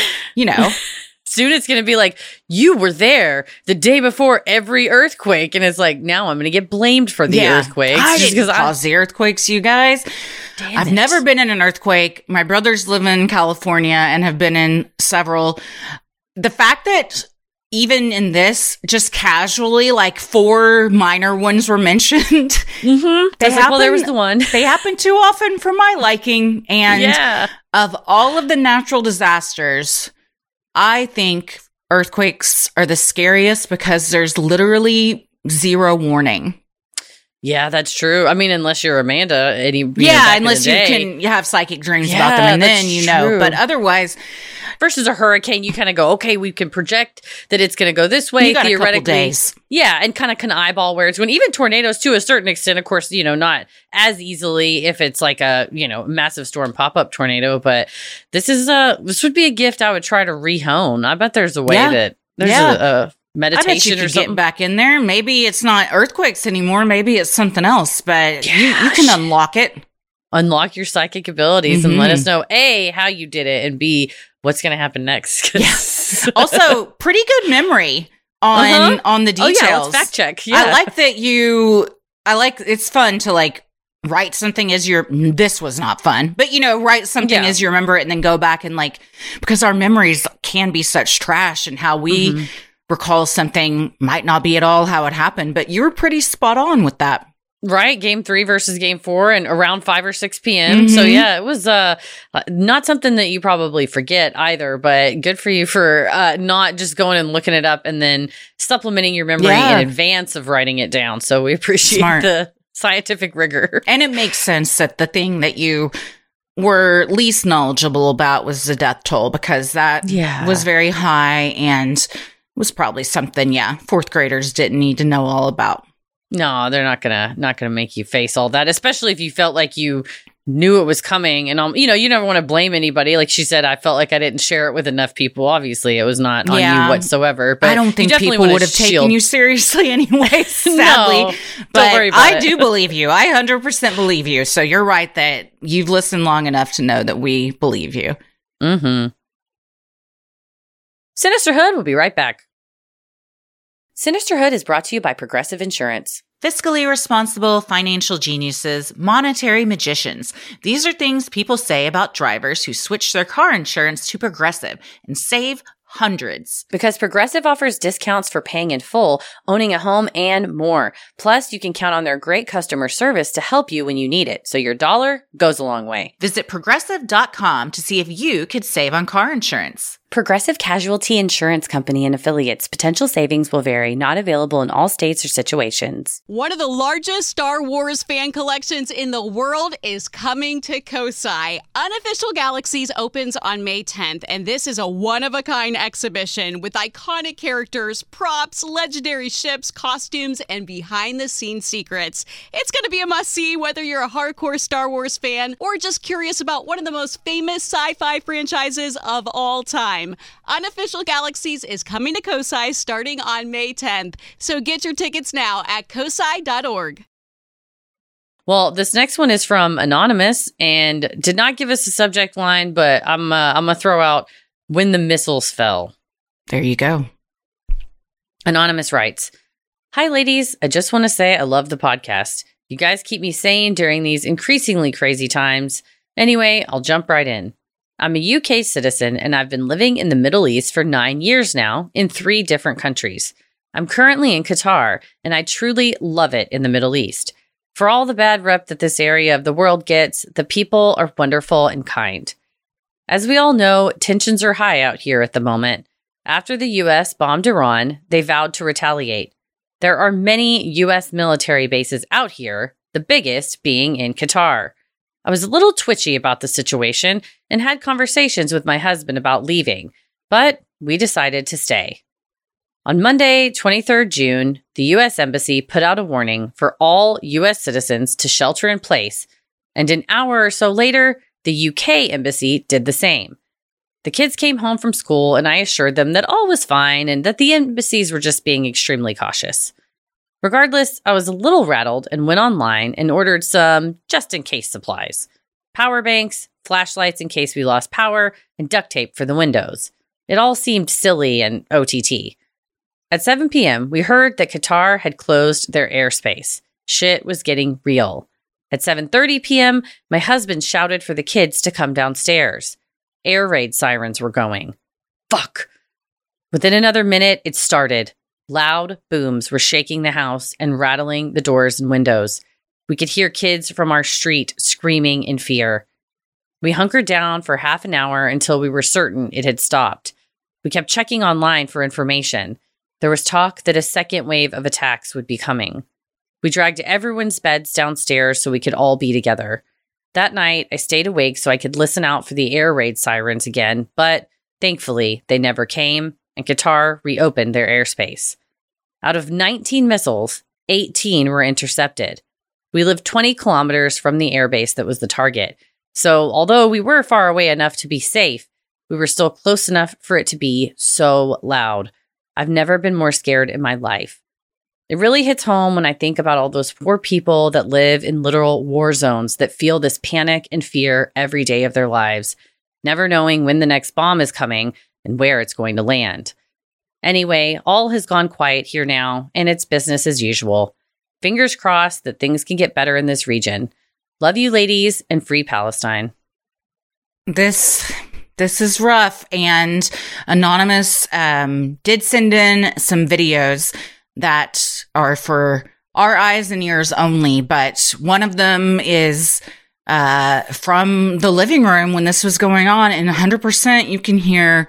Soon it's going to be like, you were there the day before every earthquake. And it's like, now I'm going to get blamed for the earthquakes. I didn't cause the earthquakes, you guys. I've never been in an earthquake. My brothers live in California and have been in several. The fact that even in this, just casually, like 4 minor ones were mentioned. There was the one. They happen too often for my liking. And of all of the natural disasters, I think earthquakes are the scariest because there's literally zero warning. Yeah, that's true. I mean, unless you're Amanda, unless you have psychic dreams about them, and then true. But otherwise, versus a hurricane, you kind of go, okay, we can project that it's going to go this way. You got theoretically, a couple days. Yeah, and kind of can eyeball where it's going. Even tornadoes, to a certain extent, of course, not as easily if it's like a massive storm pop up tornado. But this would be a gift I would try to rehone. I bet there's a way that there's a meditation I bet you or could something. Get back in there. Maybe it's not earthquakes anymore. Maybe it's something else. But you can unlock it. Unlock your psychic abilities and let us know A, how you did it, and B, what's going to happen next. Yes. Also, pretty good memory on the details. Oh, yeah, let's fact check. Yeah. I like that it's fun to like write something as this was not fun, but write something as you remember it and then go back and because our memories can be such trash and how we recall something might not be at all how it happened, but you were pretty spot on with that. Right. Game 3 versus game 4 and around 5 or 6 p.m. So yeah, it was not something that you probably forget either, but good for you for not just going and looking it up and then supplementing your memory in advance of writing it down. So we appreciate the scientific rigor. And it makes sense that the thing that you were least knowledgeable about was the death toll, because that was very high and was probably something, 4th graders didn't need to know all about. No, they're not gonna make you face all that, especially if you felt like you knew it was coming. And you never want to blame anybody. Like she said, I felt like I didn't share it with enough people. Obviously, it was not on you whatsoever. But I don't think people would have taken you seriously anyway. Sadly, no, but don't worry about I do believe you. I 100% believe you. So you're right that you've listened long enough to know that we believe you. Sinisterhood will be right back. Sinisterhood is brought to you by Progressive Insurance. Fiscally responsible financial geniuses, monetary magicians. These are things people say about drivers who switch their car insurance to Progressive and save hundreds. Because Progressive offers discounts for paying in full, owning a home, and more. Plus, you can count on their great customer service to help you when you need it, so your dollar goes a long way. Visit Progressive.com to see if you could save on car insurance. Progressive Casualty Insurance Company and Affiliates. Potential savings will vary. Not available in all states or situations. One of the largest Star Wars fan collections in the world is coming to Kosai. Unofficial Galaxies opens on May 10th, and this is a one-of-a-kind exhibition with iconic characters, props, legendary ships, costumes, and behind-the-scenes secrets. It's going to be a must-see whether you're a hardcore Star Wars fan or just curious about one of the most famous sci-fi franchises of all time. Unofficial Galaxies is coming to Kosai starting on May 10th, so get your tickets now at kosai.org. Well, this next one is from Anonymous and did not give us a subject line, but I'm gonna throw out when the missiles fell. There you go. Anonymous writes, "Hi, ladies. I just want to say I love the podcast. You guys keep me sane during these increasingly crazy times. Anyway, I'll jump right in. I'm a UK citizen and I've been living in the Middle East for 9 years now in 3 different countries. I'm currently in Qatar and I truly love it in the Middle East. For all the bad rep that this area of the world gets, the people are wonderful and kind. As we all know, tensions are high out here at the moment. After the U.S. bombed Iran, they vowed to retaliate. There are many U.S. military bases out here, the biggest being in Qatar. I was a little twitchy about the situation and had conversations with my husband about leaving, but we decided to stay. On Monday, 23rd June, the U.S. Embassy put out a warning for all U.S. citizens to shelter in place, and an hour or so later, the UK Embassy did the same. The kids came home from school, and I assured them that all was fine and that the embassies were just being extremely cautious. Regardless, I was a little rattled and went online and ordered some just-in-case supplies. Power banks, flashlights in case we lost power, and duct tape for the windows. It all seemed silly and OTT. At 7 p.m., we heard that Qatar had closed their airspace. Shit was getting real. At 7:30 p.m., my husband shouted for the kids to come downstairs. Air raid sirens were going. Fuck! Within another minute, it started. Loud booms were shaking the house and rattling the doors and windows. We could hear kids from our street screaming in fear. We hunkered down for half an hour until we were certain it had stopped. We kept checking online for information. There was talk that a second wave of attacks would be coming. We dragged everyone's beds downstairs so we could all be together. That night, I stayed awake so I could listen out for the air raid sirens again, but thankfully, they never came, and Qatar reopened their airspace. Out of 19 missiles, 18 were intercepted. We lived 20 kilometers from the airbase that was the target, so although we were far away enough to be safe, we were still close enough for it to be so loud. I've never been more scared in my life. It really hits home when I think about all those poor people that live in literal war zones that feel this panic and fear every day of their lives, never knowing when the next bomb is coming and where it's going to land. Anyway, all has gone quiet here now, and it's business as usual. Fingers crossed that things can get better in this region. Love you, ladies, and free Palestine. This is rough, and Anonymous did send in some videos that are for our eyes and ears only, but one of them is from the living room when this was going on, and 100% you can hear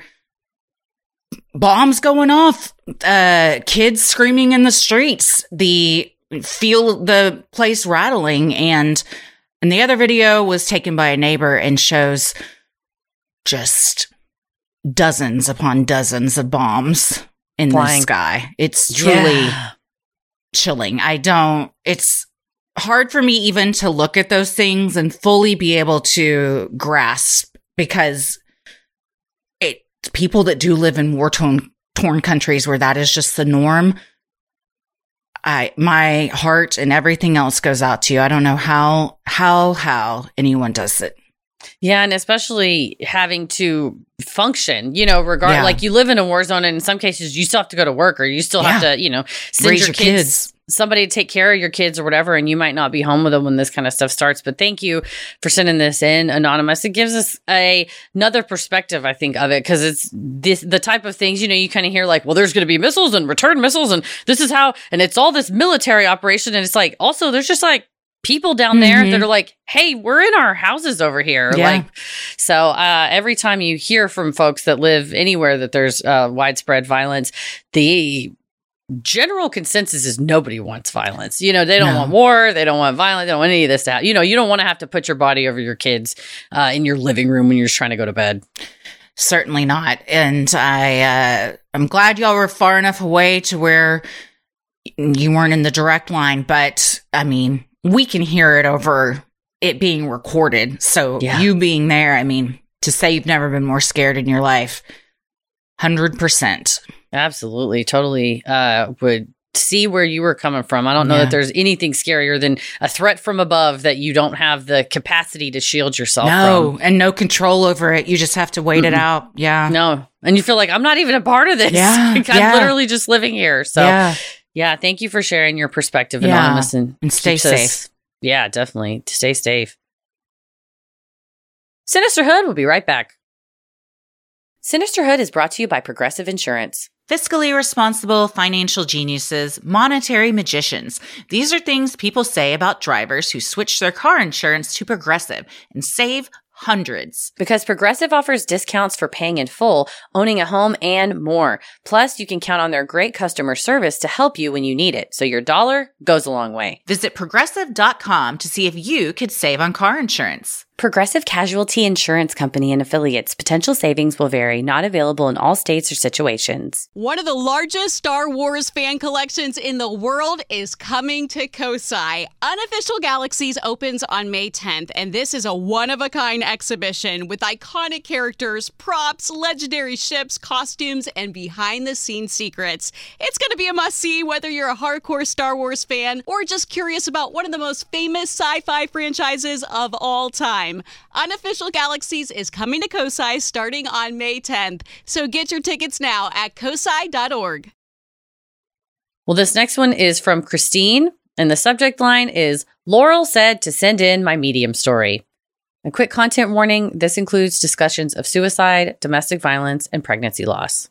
bombs going off, kids screaming in the streets, feel the place rattling, and the other video was taken by a neighbor and shows just dozens upon dozens of bombs in the sky. It's truly chilling. It's hard for me even to look at those things and fully be able to grasp, because people that do live in war-torn countries where that is just the norm, my heart and everything else goes out to you. I don't know how anyone does it. Yeah, and especially having to function, like you live in a war zone, and in some cases you still have to go to work, or you still have to, send raise your kids, somebody to take care of your kids or whatever, and you might not be home with them when this kind of stuff starts. But thank you for sending this in, Anonymous. It gives us another perspective, I think, of it, because it's the type of things, you kind of hear like, well, there's going to be missiles and return missiles, and this is how, and it's all this military operation, and it's like, also there's just like people down there that are like, hey, we're in our houses over here. Yeah. So every time you hear from folks that live anywhere that there's widespread violence, the general consensus is nobody wants violence. They don't want war. They don't want violence. They don't want any of this to happen. You don't want to have to put your body over your kids in your living room when you're just trying to go to bed. Certainly not. And I'm glad y'all were far enough away to where you weren't in the direct line. But I mean, we can hear it over it being recorded. So you being there, I mean, to say you've never been more scared in your life, 100%. Absolutely. Totally would see where you were coming from. I don't know that there's anything scarier than a threat from above that you don't have the capacity to shield yourself from. And no control over it. You just have to wait it out. Yeah. No. And you feel like, I'm not even a part of this. Yeah. I'm literally just living here. So yeah, thank you for sharing your perspective, Anonymous. And stay safe. Yeah, definitely. Stay safe. Sinisterhood will be right back. Sinisterhood is brought to you by Progressive Insurance. Fiscally responsible financial geniuses, monetary magicians. These are things people say about drivers who switch their car insurance to Progressive and save hundreds. Because Progressive offers discounts for paying in full, owning a home, and more. Plus, you can count on their great customer service to help you when you need it, so your dollar goes a long way. Visit Progressive.com to see if you could save on car insurance. Progressive Casualty Insurance Company and Affiliates. Potential savings will vary. Not available in all states or situations. One of the largest Star Wars fan collections in the world is coming to Kosai. Unofficial Galaxies opens on May 10th, and this is a one-of-a-kind exhibition with iconic characters, props, legendary ships, costumes, and behind-the-scenes secrets. It's going to be a must-see whether you're a hardcore Star Wars fan or just curious about one of the most famous sci-fi franchises of all time. Unofficial Galaxies is coming to Kosai starting on May 10th, so get your tickets now at kosai.org. Well, this next one is from Christine, and the subject line is, Laurel said to send in my medium story. A quick content warning, this includes discussions of suicide, domestic violence, and pregnancy loss.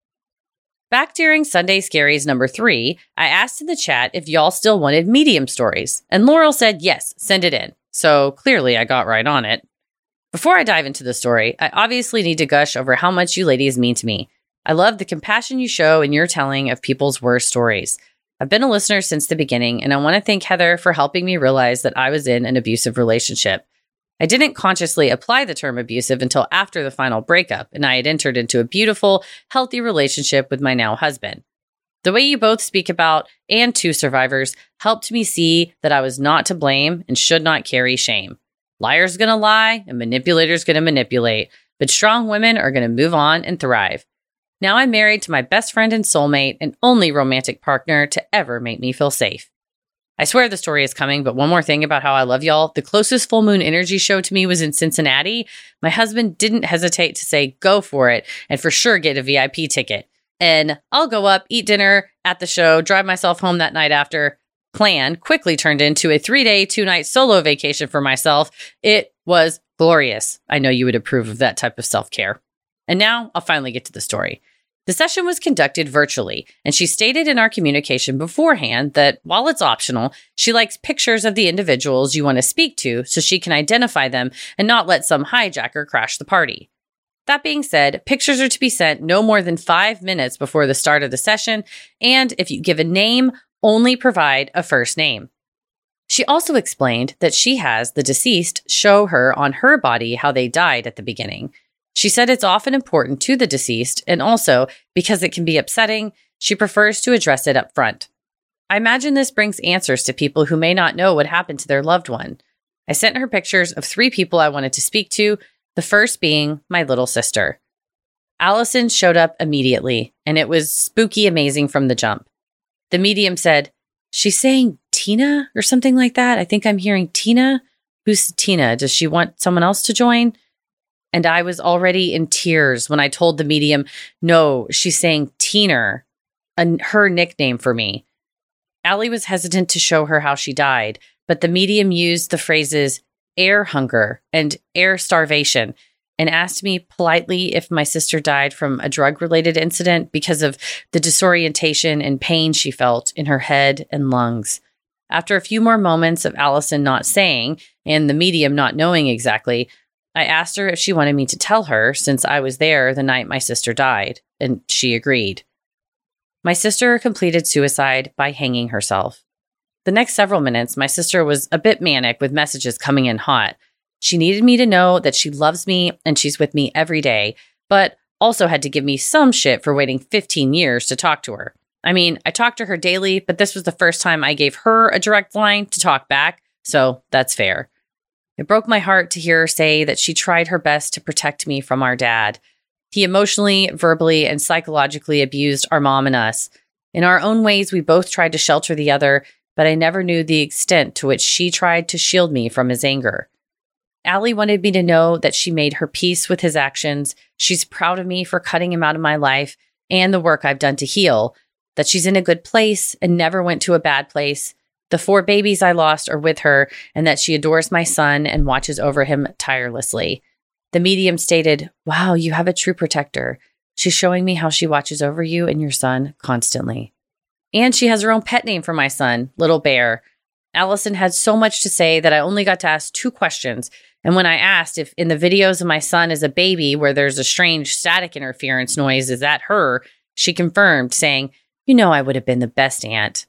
Back during Sunday Scaries number 3, I asked in the chat if y'all still wanted medium stories, and Laurel said yes, send it in. So clearly I got right on it. Before I dive into the story, I obviously need to gush over how much you ladies mean to me. I love the compassion you show in your telling of people's worst stories. I've been a listener since the beginning, and I want to thank Heather for helping me realize that I was in an abusive relationship. I didn't consciously apply the term abusive until after the final breakup, and I had entered into a beautiful, healthy relationship with my now husband. The way you both speak about and to survivors helped me see that I was not to blame and should not carry shame. Liars gonna lie and manipulators gonna manipulate, but strong women are gonna move on and thrive. Now I'm married to my best friend and soulmate and only romantic partner to ever make me feel safe. I swear the story is coming, but one more thing about how I love y'all. The closest full moon energy show to me was in Cincinnati. My husband didn't hesitate to say go for it and for sure get a VIP ticket. And I'll go up, eat dinner at the show, drive myself home that night after. Plan quickly turned into a 3-day, 2-night solo vacation for myself. It was glorious. I know you would approve of that type of self-care. And now I'll finally get to the story. The session was conducted virtually, and she stated in our communication beforehand that while it's optional, she likes pictures of the individuals you want to speak to so she can identify them and not let some hijacker crash the party. That being said, pictures are to be sent no more than 5 minutes before the start of the session, and if you give a name, only provide a first name. She also explained that she has the deceased show her on her body how they died at the beginning. She said it's often important to the deceased, and also, because it can be upsetting, she prefers to address it up front. I imagine this brings answers to people who may not know what happened to their loved one. I sent her pictures of 3 people I wanted to speak to, the first being my little sister. Allison showed up immediately, and it was spooky amazing from the jump. The medium said, she's saying Tina or something like that. I think I'm hearing Tina. Who's Tina? Does she want someone else to join? And I was already in tears when I told the medium, no, she's saying Tina, her nickname for me. Allie was hesitant to show her how she died, but the medium used the phrases air hunger and air starvation and asked me politely if my sister died from a drug-related incident because of the disorientation and pain she felt in her head and lungs. After a few more moments of Allison not saying and the medium not knowing exactly, I asked her if she wanted me to tell her since I was there the night my sister died, and she agreed. My sister completed suicide by hanging herself. The next several minutes, my sister was a bit manic with messages coming in hot. She needed me to know that she loves me and she's with me every day, but also had to give me some shit for waiting 15 years to talk to her. I mean, I talked to her daily, but this was the first time I gave her a direct line to talk back, so that's fair. It broke my heart to hear her say that she tried her best to protect me from our dad. He emotionally, verbally, and psychologically abused our mom and us. In our own ways, we both tried to shelter the other, but I never knew the extent to which she tried to shield me from his anger. Allie wanted me to know that she made her peace with his actions. She's proud of me for cutting him out of my life and the work I've done to heal, that she's in a good place and never went to a bad place. The 4 babies I lost are with her, and that she adores my son and watches over him tirelessly. The medium stated, wow, you have a true protector. She's showing me how she watches over you and your son constantly. And she has her own pet name for my son, Little Bear. Allison had so much to say that I only got to ask 2 questions. And when I asked if in the videos of my son as a baby where there's a strange static interference noise, is that her? She confirmed, saying, "You know I would have been the best aunt."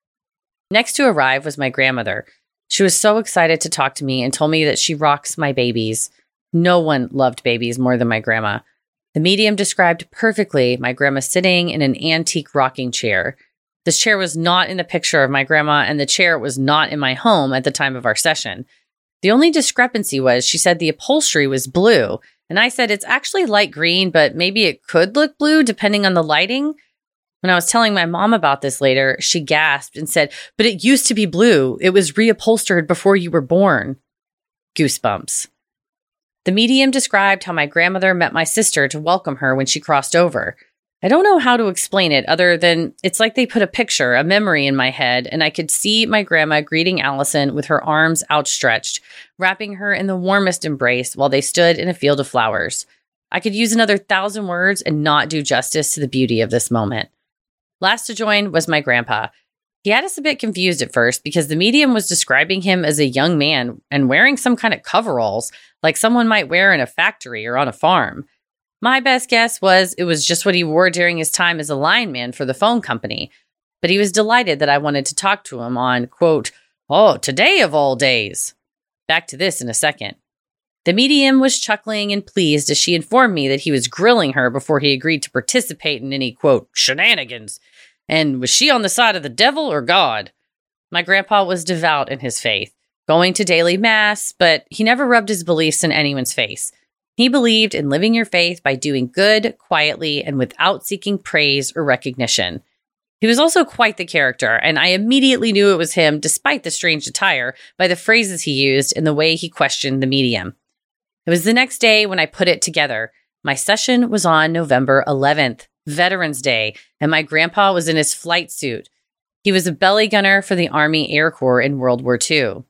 Next to arrive was my grandmother. She was so excited to talk to me and told me that she rocks my babies. No one loved babies more than my grandma. The medium described perfectly my grandma sitting in an antique rocking chair. This chair was not in the picture of my grandma, and the chair was not in my home at the time of our session. The only discrepancy was she said the upholstery was blue, and I said it's actually light green, but maybe it could look blue depending on the lighting. When I was telling my mom about this later, she gasped and said, "But it used to be blue. It was reupholstered before you were born." Goosebumps. The medium described how my grandmother met my sister to welcome her when she crossed over. I don't know how to explain it other than it's like they put a picture, a memory in my head, and I could see my grandma greeting Allison with her arms outstretched, wrapping her in the warmest embrace while they stood in a field of flowers. I could use another 1,000 words and not do justice to the beauty of this moment. Last to join was my grandpa. He had us a bit confused at first because the medium was describing him as a young man and wearing some kind of coveralls, like someone might wear in a factory or on a farm. My best guess was it was just what he wore during his time as a lineman for the phone company. But he was delighted that I wanted to talk to him on, quote, "Oh, today of all days." Back to this in a second. The medium was chuckling and pleased as she informed me that he was grilling her before he agreed to participate in any, quote, "shenanigans." And was she on the side of the devil or God? My grandpa was devout in his faith, going to daily mass, but he never rubbed his beliefs in anyone's face. He believed in living your faith by doing good, quietly, and without seeking praise or recognition. He was also quite the character, and I immediately knew it was him, despite the strange attire, by the phrases he used and the way he questioned the medium. It was the next day when I put it together. My session was on November 11th, Veterans Day, and my grandpa was in his flight suit. He was a belly gunner for the Army Air Corps in World War II.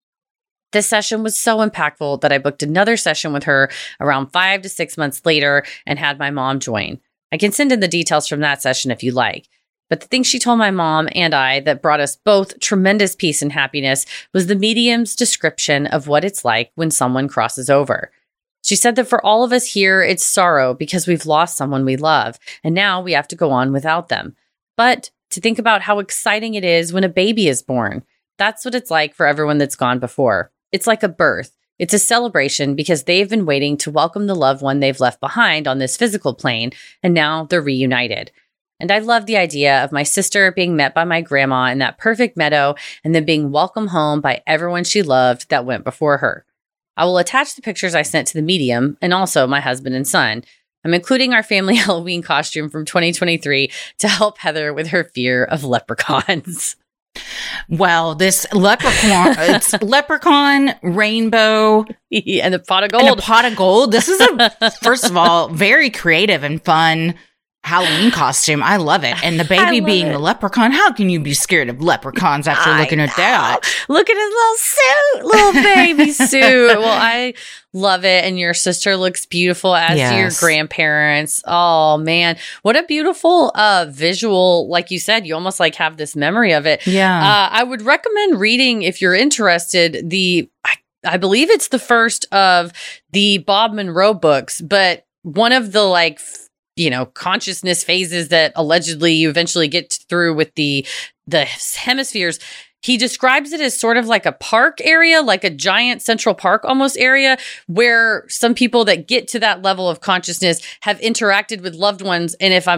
This session was so impactful that I booked another session with her around 5 to 6 months later and had my mom join. I can send in the details from that session if you like. But the thing she told my mom and I that brought us both tremendous peace and happiness was the medium's description of what it's like when someone crosses over. She said that for all of us here, it's sorrow because we've lost someone we love, and now we have to go on without them. But to think about how exciting it is when a baby is born. That's what it's like for everyone that's gone before. It's like a birth. It's a celebration because they've been waiting to welcome the loved one they've left behind on this physical plane, and now they're reunited. And I love the idea of my sister being met by my grandma in that perfect meadow and then being welcomed home by everyone she loved that went before her. I will attach the pictures I sent to the medium and also my husband and son. I'm including our family Halloween costume from 2023 to help Heather with her fear of leprechauns. Well, this leprechaun, it's leprechaun, rainbow, and a pot of gold. And a pot of gold. This is first of all, very creative and fun Halloween costume. I love it. And the baby being the leprechaun. How can you be scared of leprechauns after looking at that? Look at his little suit, little baby suit. Well, I love it. And your sister looks beautiful, as do your grandparents. Oh, man. What a beautiful visual. Like you said, you almost like have this memory of it. Yeah. I would recommend reading, if you're interested, I believe it's the first of the Bob Monroe books, but one of the consciousness phases that allegedly you eventually get through with the hemispheres. He describes it as sort of like a park area, like a giant Central Park almost area, where some people that get to that level of consciousness have interacted with loved ones. And if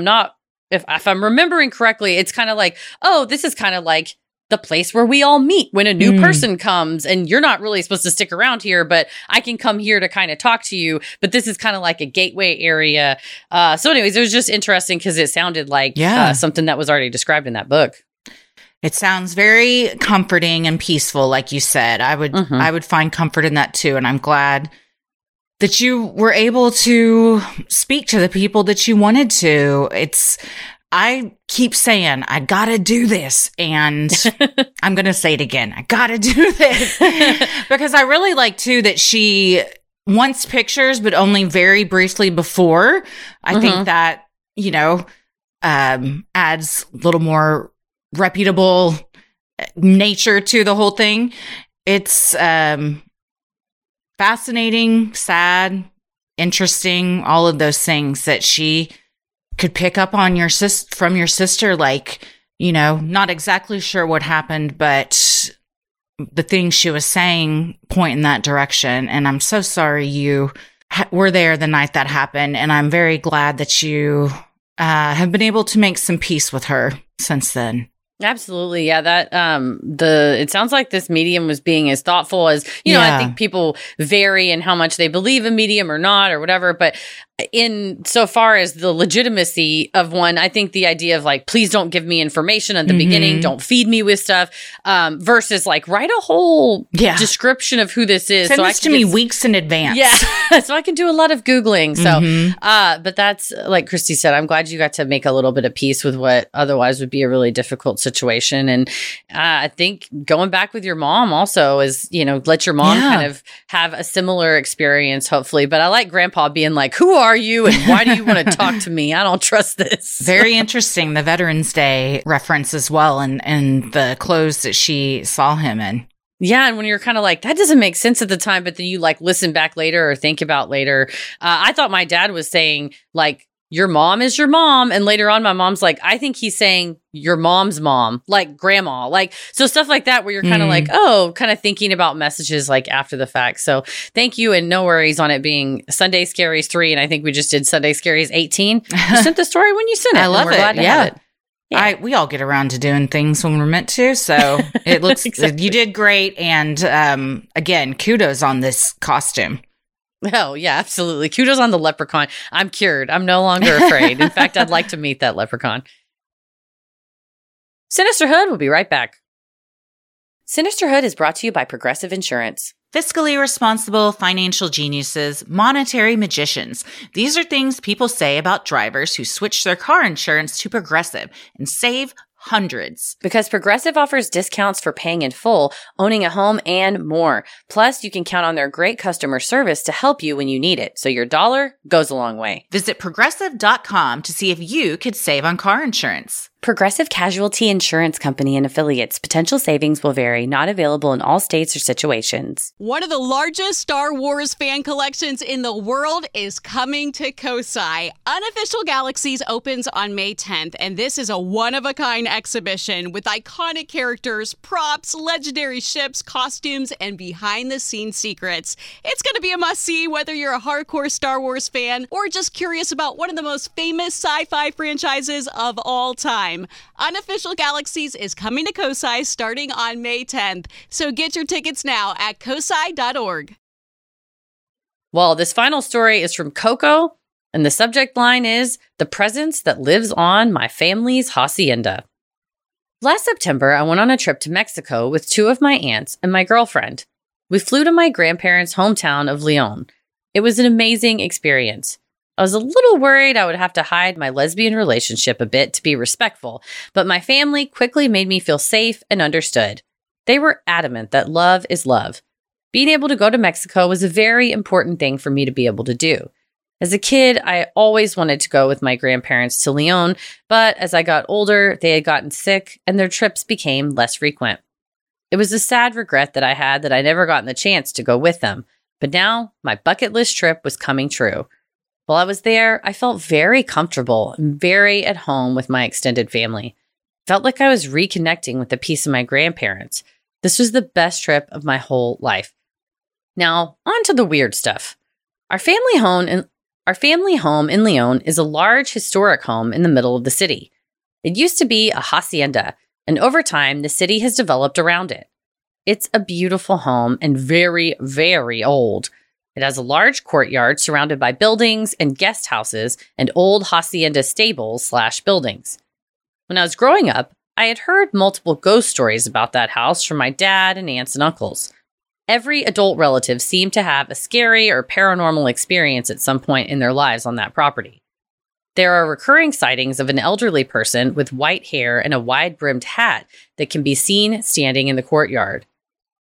I'm remembering correctly, it's kind of like, oh, this is kind of like the place where we all meet when a new person comes, and you're not really supposed to stick around here, but I can come here to kind of talk to you. But this is kind of like a gateway area. So anyways, it was just interesting because it sounded like something that was already described in that book. It sounds very comforting and peaceful, like you said. I would find comfort in that too. And I'm glad that you were able to speak to the people that you wanted to. I keep saying, I gotta do this. And I'm going to say it again. I gotta do this. Because I really like, too, that she once pictures, but only very briefly before. I think that, adds a little more reputable nature to the whole thing. It's fascinating, sad, interesting, all of those things that she could pick up on from your sister, like, not exactly sure what happened, but the things she was saying point in that direction. And I'm so sorry you were there the night that happened. And I'm very glad that you have been able to make some peace with her since then. Absolutely. Yeah. That, it sounds like this medium was being as thoughtful as, I think people vary in how much they believe a medium or not, or whatever. But in so far as the legitimacy of one, I think the idea of like, please don't give me information at the beginning, don't feed me with stuff, versus like write a whole description of who this is. Send this to me weeks in advance. Yeah. So I can do a lot of Googling. So, but that's like Christy said, I'm glad you got to make a little bit of peace with what otherwise would be a really difficult situation. And I think going back with your mom also is, let your mom kind of have a similar experience, hopefully. But I like Grandpa being like, who are you and why do you want to talk to me? I don't trust this. Very interesting. The Veterans Day reference as well, and the clothes that she saw him in. Yeah. And when you're kind of like, that doesn't make sense at the time, but then you like listen back later or think about later. I thought my dad was saying like, your mom is your mom. And later on, my mom's like, I think he's saying your mom's mom, like grandma, like, so stuff like that, where you're kind of like, oh, kind of thinking about messages like after the fact. So thank you. And no worries on it being Sunday Scaries 3. And I think we just did Sunday Scaries 18. You sent the story when you sent it. I love it. Glad to have it. Yeah. We all get around to doing things when we're meant to. So it looks, Exactly. You did great. And again, kudos on this costume. Oh, yeah, absolutely. Kudos on the leprechaun. I'm cured. I'm no longer afraid. In fact, I'd like to meet that leprechaun. Sinisterhood will be right back. Sinisterhood is brought to you by Progressive Insurance. Fiscally responsible financial geniuses, monetary magicians. These are things people say about drivers who switch their car insurance to Progressive and save hundreds. Because Progressive offers discounts for paying in full, owning a home, and more. Plus, you can count on their great customer service to help you when you need it, so your dollar goes a long way. Visit Progressive.com to see if you could save on car insurance. Progressive Casualty Insurance Company and Affiliates. Potential savings will vary. Not available in all states or situations. One of the largest Star Wars fan collections in the world is coming to Kosai. Unofficial Galaxies opens on May 10th, and this is a one-of-a-kind exhibition with iconic characters, props, legendary ships, costumes, and behind-the-scenes secrets. It's going to be a must-see whether you're a hardcore Star Wars fan or just curious about one of the most famous sci-fi franchises of all time. Unofficial Galaxies is coming to Kosai starting on May 10th, so get your tickets now at kosai.org. Well, this final story is from Coco, and the subject line is The Presence That Lives on My Family's Hacienda. Last September, I went on a trip to Mexico with 2 of my aunts and my girlfriend. We flew to my grandparents' hometown of León. It was an amazing experience. I was a little worried I would have to hide my lesbian relationship a bit to be respectful, but my family quickly made me feel safe and understood. They were adamant that love is love. Being able to go to Mexico was a very important thing for me to be able to do. As a kid, I always wanted to go with my grandparents to León, but as I got older, they had gotten sick and their trips became less frequent. It was a sad regret that I had that I never gotten the chance to go with them, but now my bucket list trip was coming true. While I was there, I felt very comfortable and very at home with my extended family. Felt like I was reconnecting with a piece of my grandparents. This was the best trip of my whole life. Now, on to the weird stuff. Our family home in León is a large historic home in the middle of the city. It used to be a hacienda, and over time, the city has developed around it. It's a beautiful home and very, very old. It has a large courtyard surrounded by buildings and guest houses and old hacienda stables/buildings. When I was growing up, I had heard multiple ghost stories about that house from my dad and aunts and uncles. Every adult relative seemed to have a scary or paranormal experience at some point in their lives on that property. There are recurring sightings of an elderly person with white hair and a wide-brimmed hat that can be seen standing in the courtyard.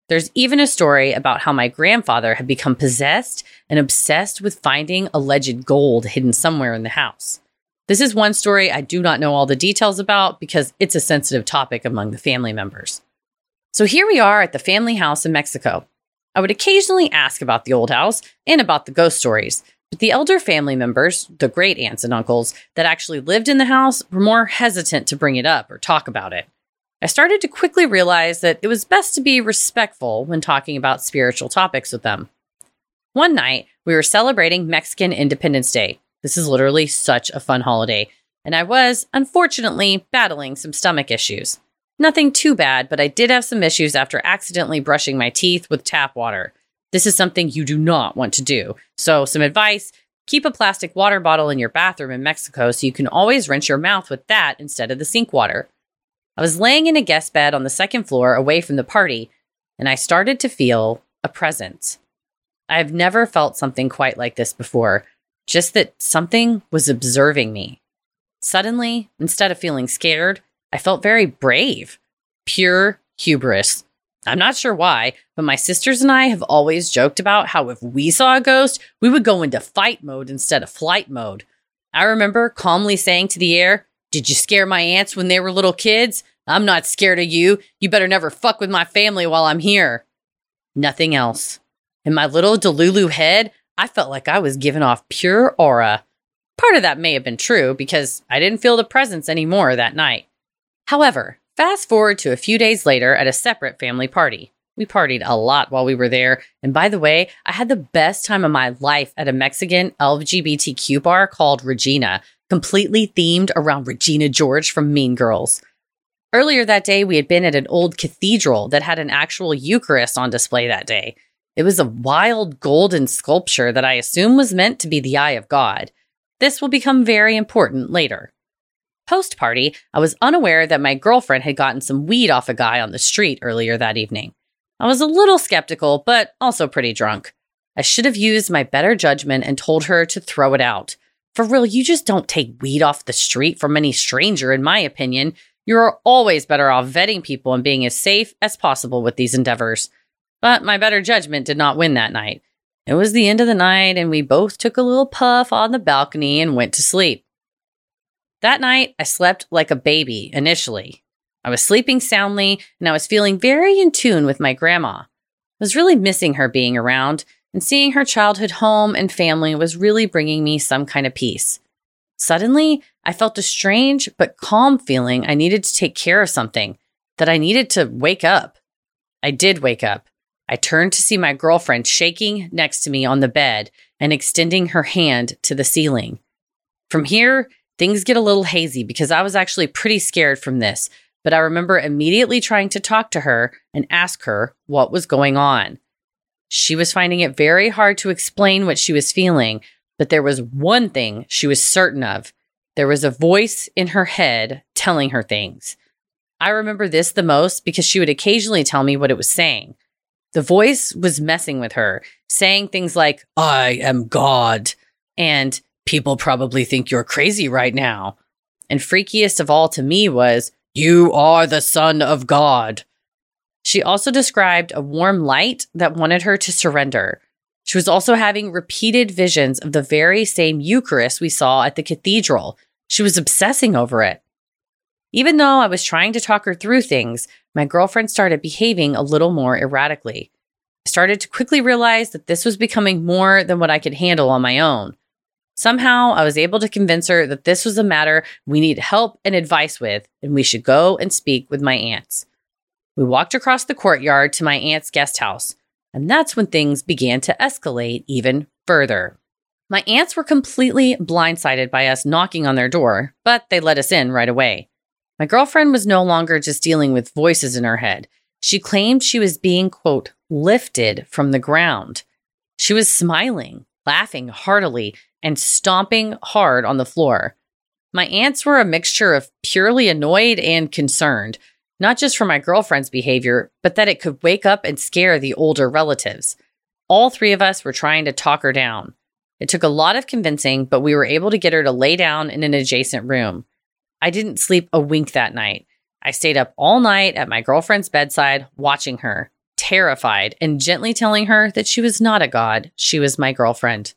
There's even a story about how my grandfather had become possessed and obsessed with finding alleged gold hidden somewhere in the house. This is one story I do not know all the details about because it's a sensitive topic among the family members. So here we are at the family house in Mexico. I would occasionally ask about the old house and about the ghost stories, but the elder family members, the great aunts and uncles that actually lived in the house, were more hesitant to bring it up or talk about it. I started to quickly realize that it was best to be respectful when talking about spiritual topics with them. One night, we were celebrating Mexican Independence Day. This is literally such a fun holiday, and I was, unfortunately, battling some stomach issues. Nothing too bad, but I did have some issues after accidentally brushing my teeth with tap water. This is something you do not want to do. So, some advice: keep a plastic water bottle in your bathroom in Mexico so you can always rinse your mouth with that instead of the sink water. I was laying in a guest bed on the second floor away from the party, and I started to feel a presence. I have never felt something quite like this before, just that something was observing me. Suddenly, instead of feeling scared, I felt very brave. Pure hubris. I'm not sure why, but my sisters and I have always joked about how if we saw a ghost, we would go into fight mode instead of flight mode. I remember calmly saying to the air, "Did you scare my aunts when they were little kids? I'm not scared of you. You better never fuck with my family while I'm here." Nothing else. In my little Delulu head, I felt like I was giving off pure aura. Part of that may have been true because I didn't feel the presence anymore that night. However, fast forward to a few days later at a separate family party. We partied a lot while we were there, and by the way, I had the best time of my life at a Mexican LGBTQ bar called Regina, completely themed around Regina George from Mean Girls. Earlier that day, we had been at an old cathedral that had an actual Eucharist on display that day. It was a wild golden sculpture that I assume was meant to be the eye of God. This will become very important later. Post-party, I was unaware that my girlfriend had gotten some weed off a guy on the street earlier that evening. I was a little skeptical, but also pretty drunk. I should have used my better judgment and told her to throw it out. For real, you just don't take weed off the street from any stranger, in my opinion. You're always better off vetting people and being as safe as possible with these endeavors. But my better judgment did not win that night. It was the end of the night, and we both took a little puff on the balcony and went to sleep. That night, I slept like a baby initially. I was sleeping soundly, and I was feeling very in tune with my grandma. I was really missing her being around, and seeing her childhood home and family was really bringing me some kind of peace. Suddenly, I felt a strange but calm feeling I needed to take care of something, that I needed to wake up. I did wake up. I turned to see my girlfriend shaking next to me on the bed and extending her hand to the ceiling. From here, things get a little hazy because I was actually pretty scared from this, but I remember immediately trying to talk to her and ask her what was going on. She was finding it very hard to explain what she was feeling, but there was one thing she was certain of. There was a voice in her head telling her things. I remember this the most because she would occasionally tell me what it was saying. The voice was messing with her, saying things like, "I am God," and "People probably think you're crazy right now." And freakiest of all to me was, "You are the Son of God." She also described a warm light that wanted her to surrender. She was also having repeated visions of the very same Eucharist we saw at the cathedral. She was obsessing over it. Even though I was trying to talk her through things, my girlfriend started behaving a little more erratically. I started to quickly realize that this was becoming more than what I could handle on my own. Somehow, I was able to convince her that this was a matter we needed help and advice with, and we should go and speak with my aunts. We walked across the courtyard to my aunt's guest house, and that's when things began to escalate even further. My aunts were completely blindsided by us knocking on their door, but they let us in right away. My girlfriend was no longer just dealing with voices in her head. She claimed she was being, quote, lifted from the ground. She was smiling, laughing heartily, and stomping hard on the floor. My aunts were a mixture of purely annoyed and concerned, not just for my girlfriend's behavior, but that it could wake up and scare the older relatives. All three of us were trying to talk her down. It took a lot of convincing, but we were able to get her to lay down in an adjacent room. I didn't sleep a wink that night. I stayed up all night at my girlfriend's bedside watching her, terrified and gently telling her that she was not a god. She was my girlfriend.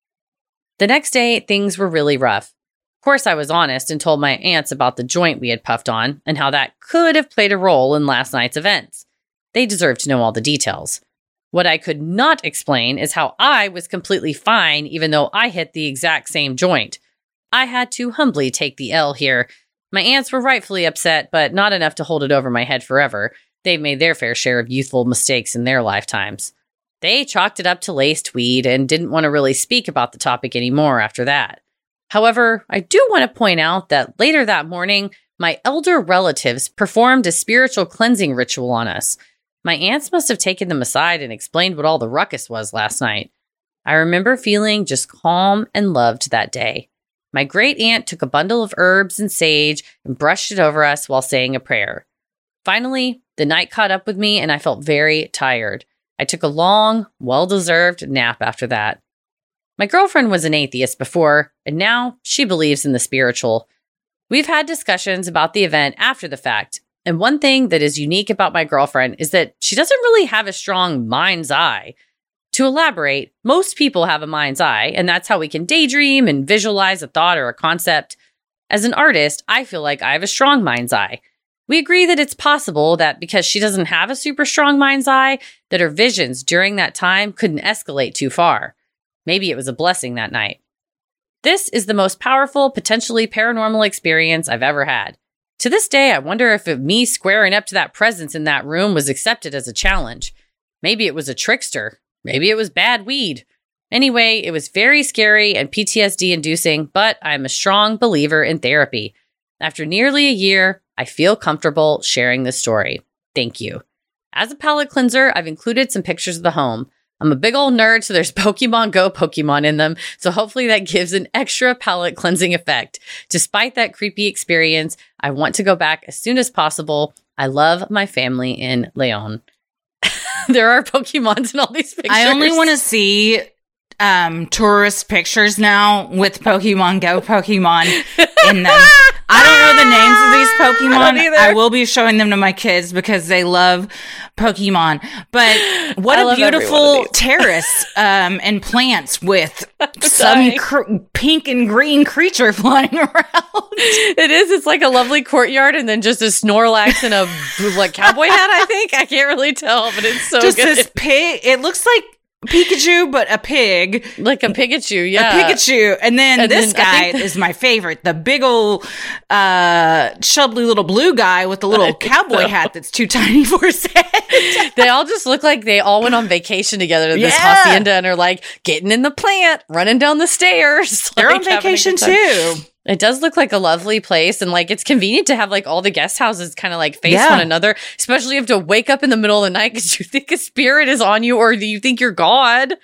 The next day, things were really rough. Of course, I was honest and told my aunts about the joint we had puffed on and how that could have played a role in last night's events. They deserved to know all the details. What I could not explain is how I was completely fine even though I hit the exact same joint. I had to humbly take the L here. My aunts were rightfully upset, but not enough to hold it over my head forever. They've made their fair share of youthful mistakes in their lifetimes. They chalked it up to laced weed and didn't want to really speak about the topic anymore after that. However, I do want to point out that later that morning, my elder relatives performed a spiritual cleansing ritual on us. My aunts must have taken them aside and explained what all the ruckus was last night. I remember feeling just calm and loved that day. My great aunt took a bundle of herbs and sage and brushed it over us while saying a prayer. Finally, the night caught up with me and I felt very tired. I took a long, well-deserved nap after that. My girlfriend was an atheist before, and now she believes in the spiritual. We've had discussions about the event after the fact, and one thing that is unique about my girlfriend is that she doesn't really have a strong mind's eye. To elaborate, most people have a mind's eye, and that's how we can daydream and visualize a thought or a concept. As an artist, I feel like I have a strong mind's eye. We agree that it's possible that because she doesn't have a super strong mind's eye, that her visions during that time couldn't escalate too far. Maybe it was a blessing that night. This is the most powerful, potentially paranormal experience I've ever had. To this day, I wonder if me squaring up to that presence in that room was accepted as a challenge. Maybe it was a trickster. Maybe it was bad weed. Anyway, it was very scary and PTSD-inducing, but I'm a strong believer in therapy. After nearly a year, I feel comfortable sharing this story. Thank you. As a palette cleanser, I've included some pictures of the home. I'm a big old nerd, so there's Pokemon Go Pokemon in them, so hopefully that gives an extra palette cleansing effect. Despite that creepy experience, I want to go back as soon as possible. I love my family in Leon. There are Pokemons in all these pictures. I only want to see tourist pictures now with Pokemon Go Pokemon in them. I don't know the names of these Pokemon. I will be showing them to my kids because they love Pokemon. But what a beautiful terrace and plants with some pink and green creature flying around. It is. It's like a lovely courtyard and then just a Snorlax and a like cowboy hat, I think. I can't really tell, but it's so just good. This pig. It looks like Pikachu, but a pig. Like a Pikachu, yeah. A Pikachu. And then this guy is my favorite. The big old, chubbly little blue guy with the little cowboy hat that's too tiny for his head. They all just look like they all went on vacation together to this hacienda and are like getting in the plant, running down the stairs. They're like, on vacation too. It does look like a lovely place, and like it's convenient to have like all the guest houses kind of like face one another, especially if you have to wake up in the middle of the night because you think a spirit is on you or you think you're God.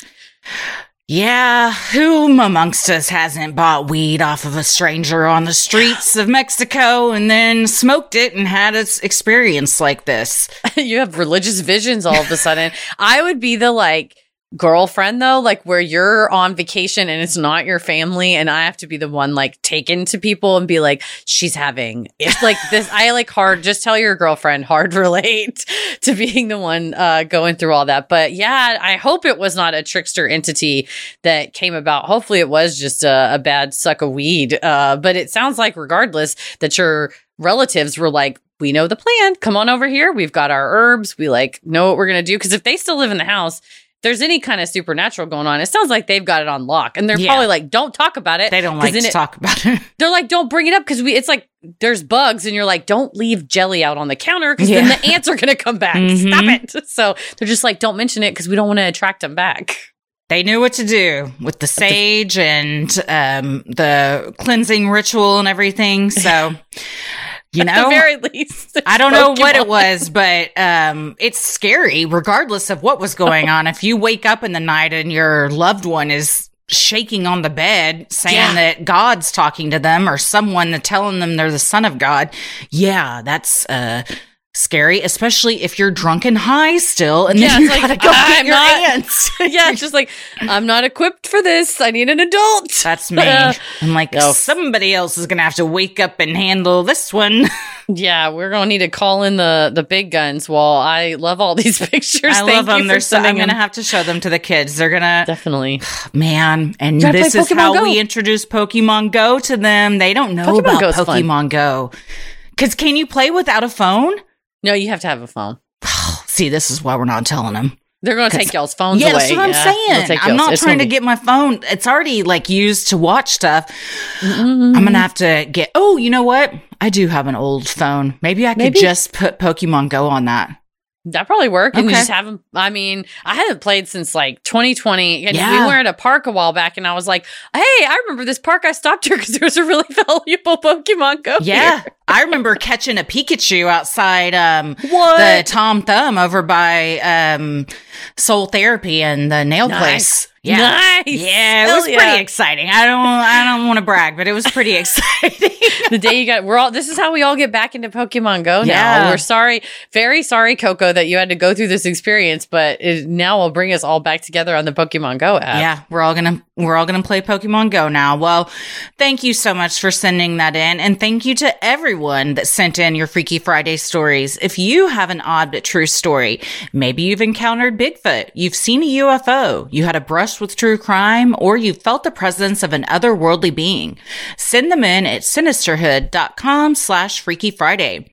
Yeah, who amongst us hasn't bought weed off of a stranger on the streets of Mexico and then smoked it and had an experience like this? You have religious visions all of a sudden. I would be the like girlfriend though, like where you're on vacation and it's not your family and I have to be the one like taken to people and be like, she's having it's like this. I like hard, just tell your girlfriend, hard relate to being the one going through all that. But yeah, I hope it was not a trickster entity that came about. Hopefully it was just a bad suck of weed. But it sounds like regardless that your relatives were like, we know the plan. Come on over here. We've got our herbs. We like know what we're going to do. Because if they still live in the house, there's any kind of supernatural going on, it sounds like they've got it on lock. And they're probably like, don't talk about it. They don't like to talk about it. They're like, don't bring it up because it's like there's bugs and you're like, don't leave jelly out on the counter because then the ants are going to come back. Stop it. So they're just like, don't mention it because we don't want to attract them back. They knew what to do with the sage and the cleansing ritual and everything. So... You know, at the very least, I don't know what it was, but it's scary regardless of what was going on. If you wake up in the night and your loved one is shaking on the bed saying that God's talking to them or someone telling them they're the son of God, that's scary, especially if you're drunk and high still, and Yeah, then you it's like, gotta go get I'm your not- aunts. Yeah, it's just like, I'm not equipped for this. I need an adult. That's me. I'm like, No. somebody else is gonna have to wake up and handle this one. Yeah, we're going to need to call in the big guns. Well, I love all these pictures. I love them. They're I'm gonna have to show them to the kids. They're gonna, Definitely. man. And Gotta this play is Pokemon how Go. we introduce Pokemon Go to them. They don't know Pokemon about Go's fun. Pokemon Go. Because can you play without a phone? No, you have to have a phone. See, this is why we're not telling them. They're going to take y'all's phones Yeah, away. that's what I'm They'll saying. take I'm yours. not It's trying to gonna be- get my phone. It's already like used to watch stuff. I'm going to have to get, oh, you know what? I do have an old phone. Maybe I could just put Pokemon Go on that. That probably work. And you Okay. just have them. I mean, I haven't played since like 2020. And Yeah. we were at a park a while back, and I was like, hey, I remember this park. I stopped here because there was a really valuable Pokemon Go. Yeah. here." I remember catching a Pikachu outside What? the Tom Thumb over by Soul Therapy and the nail Nice. place. Yeah. Nice. Yeah, it Hell was pretty exciting. I don't want to brag, but it was pretty exciting. The day you got, this is how we all get back into Pokemon Go now. Yeah. We're sorry, very sorry, Coco, that you had to go through this experience, but it now will bring us all back together on the Pokemon Go app. Yeah, we're all gonna play Pokemon Go now. Well, thank you so much for sending that in, and thank you to everyone that sent in your Freaky Friday stories. If you have an odd but true story, maybe you've encountered Bigfoot, you've seen a UFO, you had a brush with true crime, or you felt the presence of an otherworldly being, send them in at sinisterhood.com/Freaky Friday.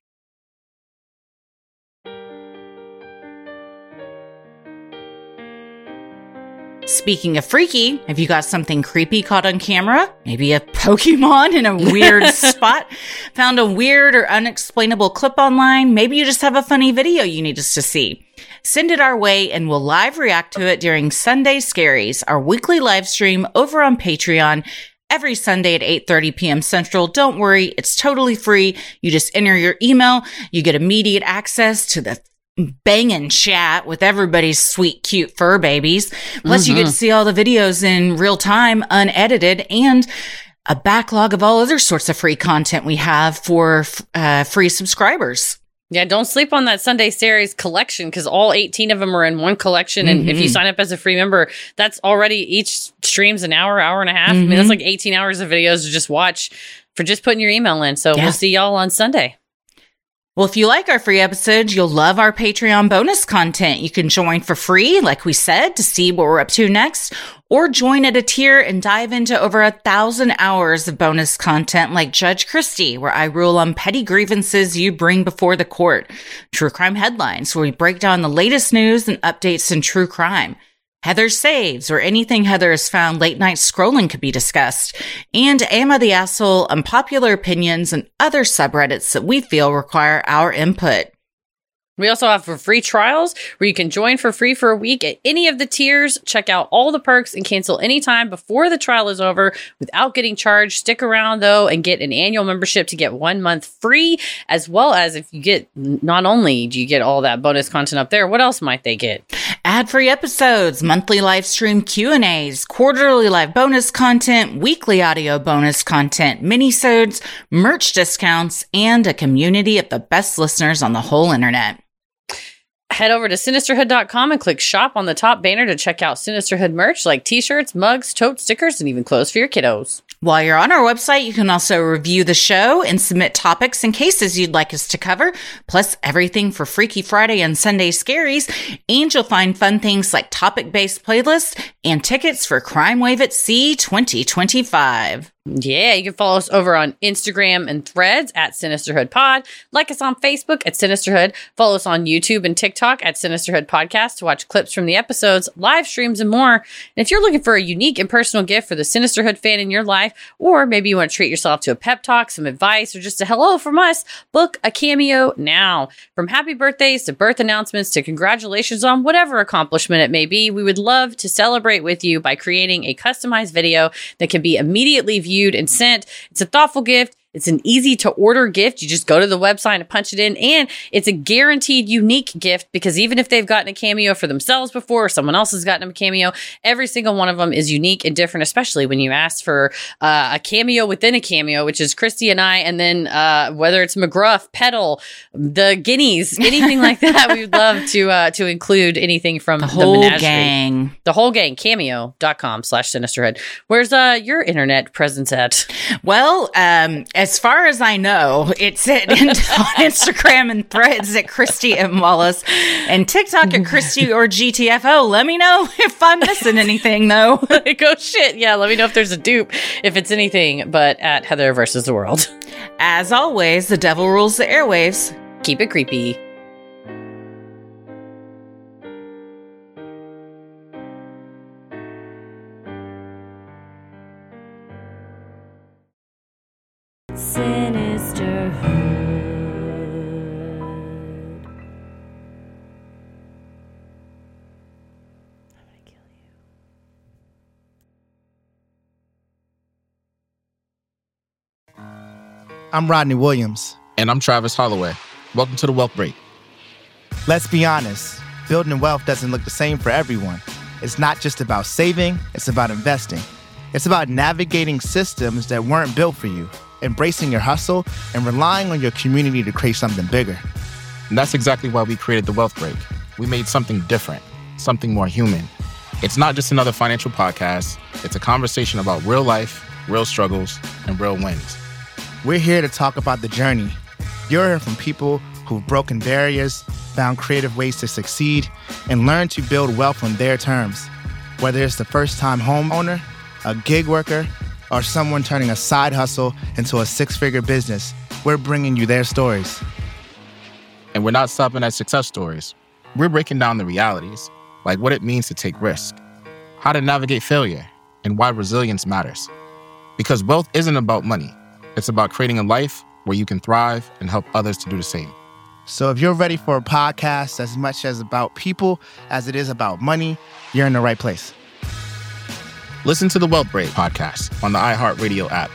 Speaking of freaky, have you got something creepy caught on camera? Maybe a Pokemon in a weird spot? Found a weird or unexplainable clip online? Maybe you just have a funny video you need us to see. Send it our way and we'll live react to it during Sunday Scaries, our weekly live stream over on Patreon every Sunday at 8:30 p.m. Central. Don't worry, it's totally free. You just enter your email, you get immediate access to the banging chat with everybody's sweet, cute fur babies. Plus, you get to see all the videos in real time, unedited, and a backlog of all other sorts of free content we have for free subscribers. Yeah, don't sleep on that Sunday Series collection because all 18 of them are in one collection. And if you sign up as a free member, that's already each stream's an hour, hour and a half. I mean, that's like 18 hours of videos to just watch for just putting your email in. So we'll see y'all on Sunday. Well, if you like our free episodes, you'll love our Patreon bonus content. You can join for free, like we said, to see what we're up to next, or join at a tier and dive into over 1,000 hours of bonus content like Judge Christie, where I rule on petty grievances you bring before the court, True Crime Headlines, where we break down the latest news and updates in true crime, Heather Saves, or anything Heather has found late night scrolling could be discussed, and Am I the Asshole, Unpopular Opinions, and other subreddits that we feel require our input. We also have for free trials where you can join for free for a week at any of the tiers, check out all the perks, and cancel anytime before the trial is over without getting charged. Stick around, though, and get an annual membership to get 1 month free, as well as if you get, not only do you get all that bonus content up there, what else might they get? Ad-free episodes, monthly live stream Q&As, quarterly live bonus content, weekly audio bonus content, minisodes, merch discounts, and a community of the best listeners on the whole internet. Head over to sinisterhood.com and click shop on the top banner to check out Sinisterhood merch like t-shirts, mugs, tote, stickers, and even clothes for your kiddos. While you're on our website, you can also review the show and submit topics and cases you'd like us to cover, plus everything for Freaky Friday and Sunday Scaries. And you'll find fun things like topic-based playlists and tickets for Crime Wave at Sea 2025. Yeah, you can follow us over on Instagram and Threads at Sinisterhood Pod. Like us on Facebook at Sinisterhood. Follow us on YouTube and TikTok at Sinisterhood Podcast to watch clips from the episodes, live streams, and more. And if you're looking for a unique and personal gift for the Sinisterhood fan in your life, or maybe you want to treat yourself to a pep talk, some advice, or just a hello from us, book a cameo now. From happy birthdays to birth announcements to congratulations on whatever accomplishment it may be, we would love to celebrate with you by creating a customized video that can be immediately viewed and sent. It's a thoughtful gift. It's an easy to order gift. You just go to the website and punch it in, and it's a guaranteed unique gift because even if they've gotten a cameo for themselves before or someone else has gotten a cameo, every single one of them is unique and different, especially when you ask for a cameo within a cameo, which is Christy and I, and then whether it's McGruff, Petal, the Guineas, anything like that, we would love to include anything from the whole menagerie. gang. The whole gang, cameo.com/sinisterhood. Where's your internet presence at? Well, as far as I know, it's on Instagram and Threads at Christy M. Wallace and TikTok at Christy or GTFO. Let me know if I'm missing anything, though. Like, oh shit, yeah, let me know if there's a dupe, if it's anything, but at Heather versus the World. As always, the devil rules the airwaves. Keep it creepy. Sinisterhood. I'm gonna kill you. I'm Rodney Williams. And I'm Travis Holloway. Welcome to the Wealth Break. Let's be honest, building wealth doesn't look the same for everyone. It's not just about saving, it's about investing. It's about navigating systems that weren't built for you, embracing your hustle, and relying on your community to create something bigger. And that's exactly why we created the Wealth Break. We made something different, something more human. It's not just another financial podcast. It's a conversation about real life, real struggles, and real wins. We're here to talk about the journey. You'll hear from people who've broken barriers, found creative ways to succeed, and learned to build wealth on their terms. Whether it's the first-time homeowner, a gig worker, or someone turning a side hustle into a six-figure business, we're bringing you their stories. And we're not stopping at success stories. We're breaking down the realities, like what it means to take risk, how to navigate failure, and why resilience matters. Because wealth isn't about money. It's about creating a life where you can thrive and help others to do the same. So if you're ready for a podcast as much as about people as it is about money, you're in the right place. Listen to the Wealth Break podcast on the iHeartRadio app.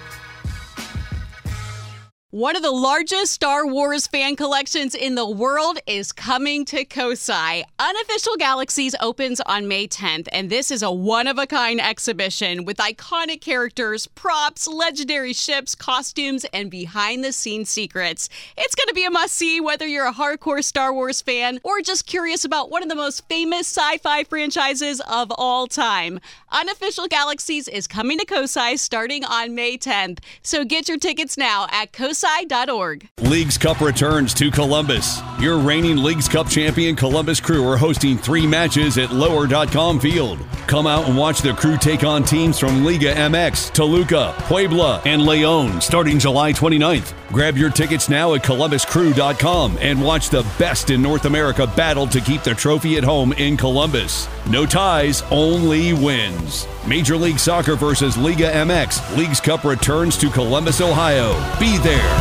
One of the largest Star Wars fan collections in the world is coming to Kosai. Unofficial Galaxies opens on May 10th, and this is a one-of-a-kind exhibition with iconic characters, props, legendary ships, costumes, and behind-the-scenes secrets. It's going to be a must-see whether you're a hardcore Star Wars fan or just curious about one of the most famous sci-fi franchises of all time. Unofficial Galaxies is coming to Kosai starting on May 10th, so get your tickets now at kosai.org. Leagues Cup returns to Columbus. Your reigning Leagues Cup champion Columbus Crew are hosting 3 matches at lower.com field. Come out and watch the Crew take on teams from Liga MX, Toluca, Puebla, and Leon starting July 29th. Grab your tickets now at columbuscrew.com and watch the best in North America battle to keep the trophy at home in Columbus. No ties, only wins. Major League Soccer versus Liga MX. Leagues Cup returns to Columbus, Ohio. Be there.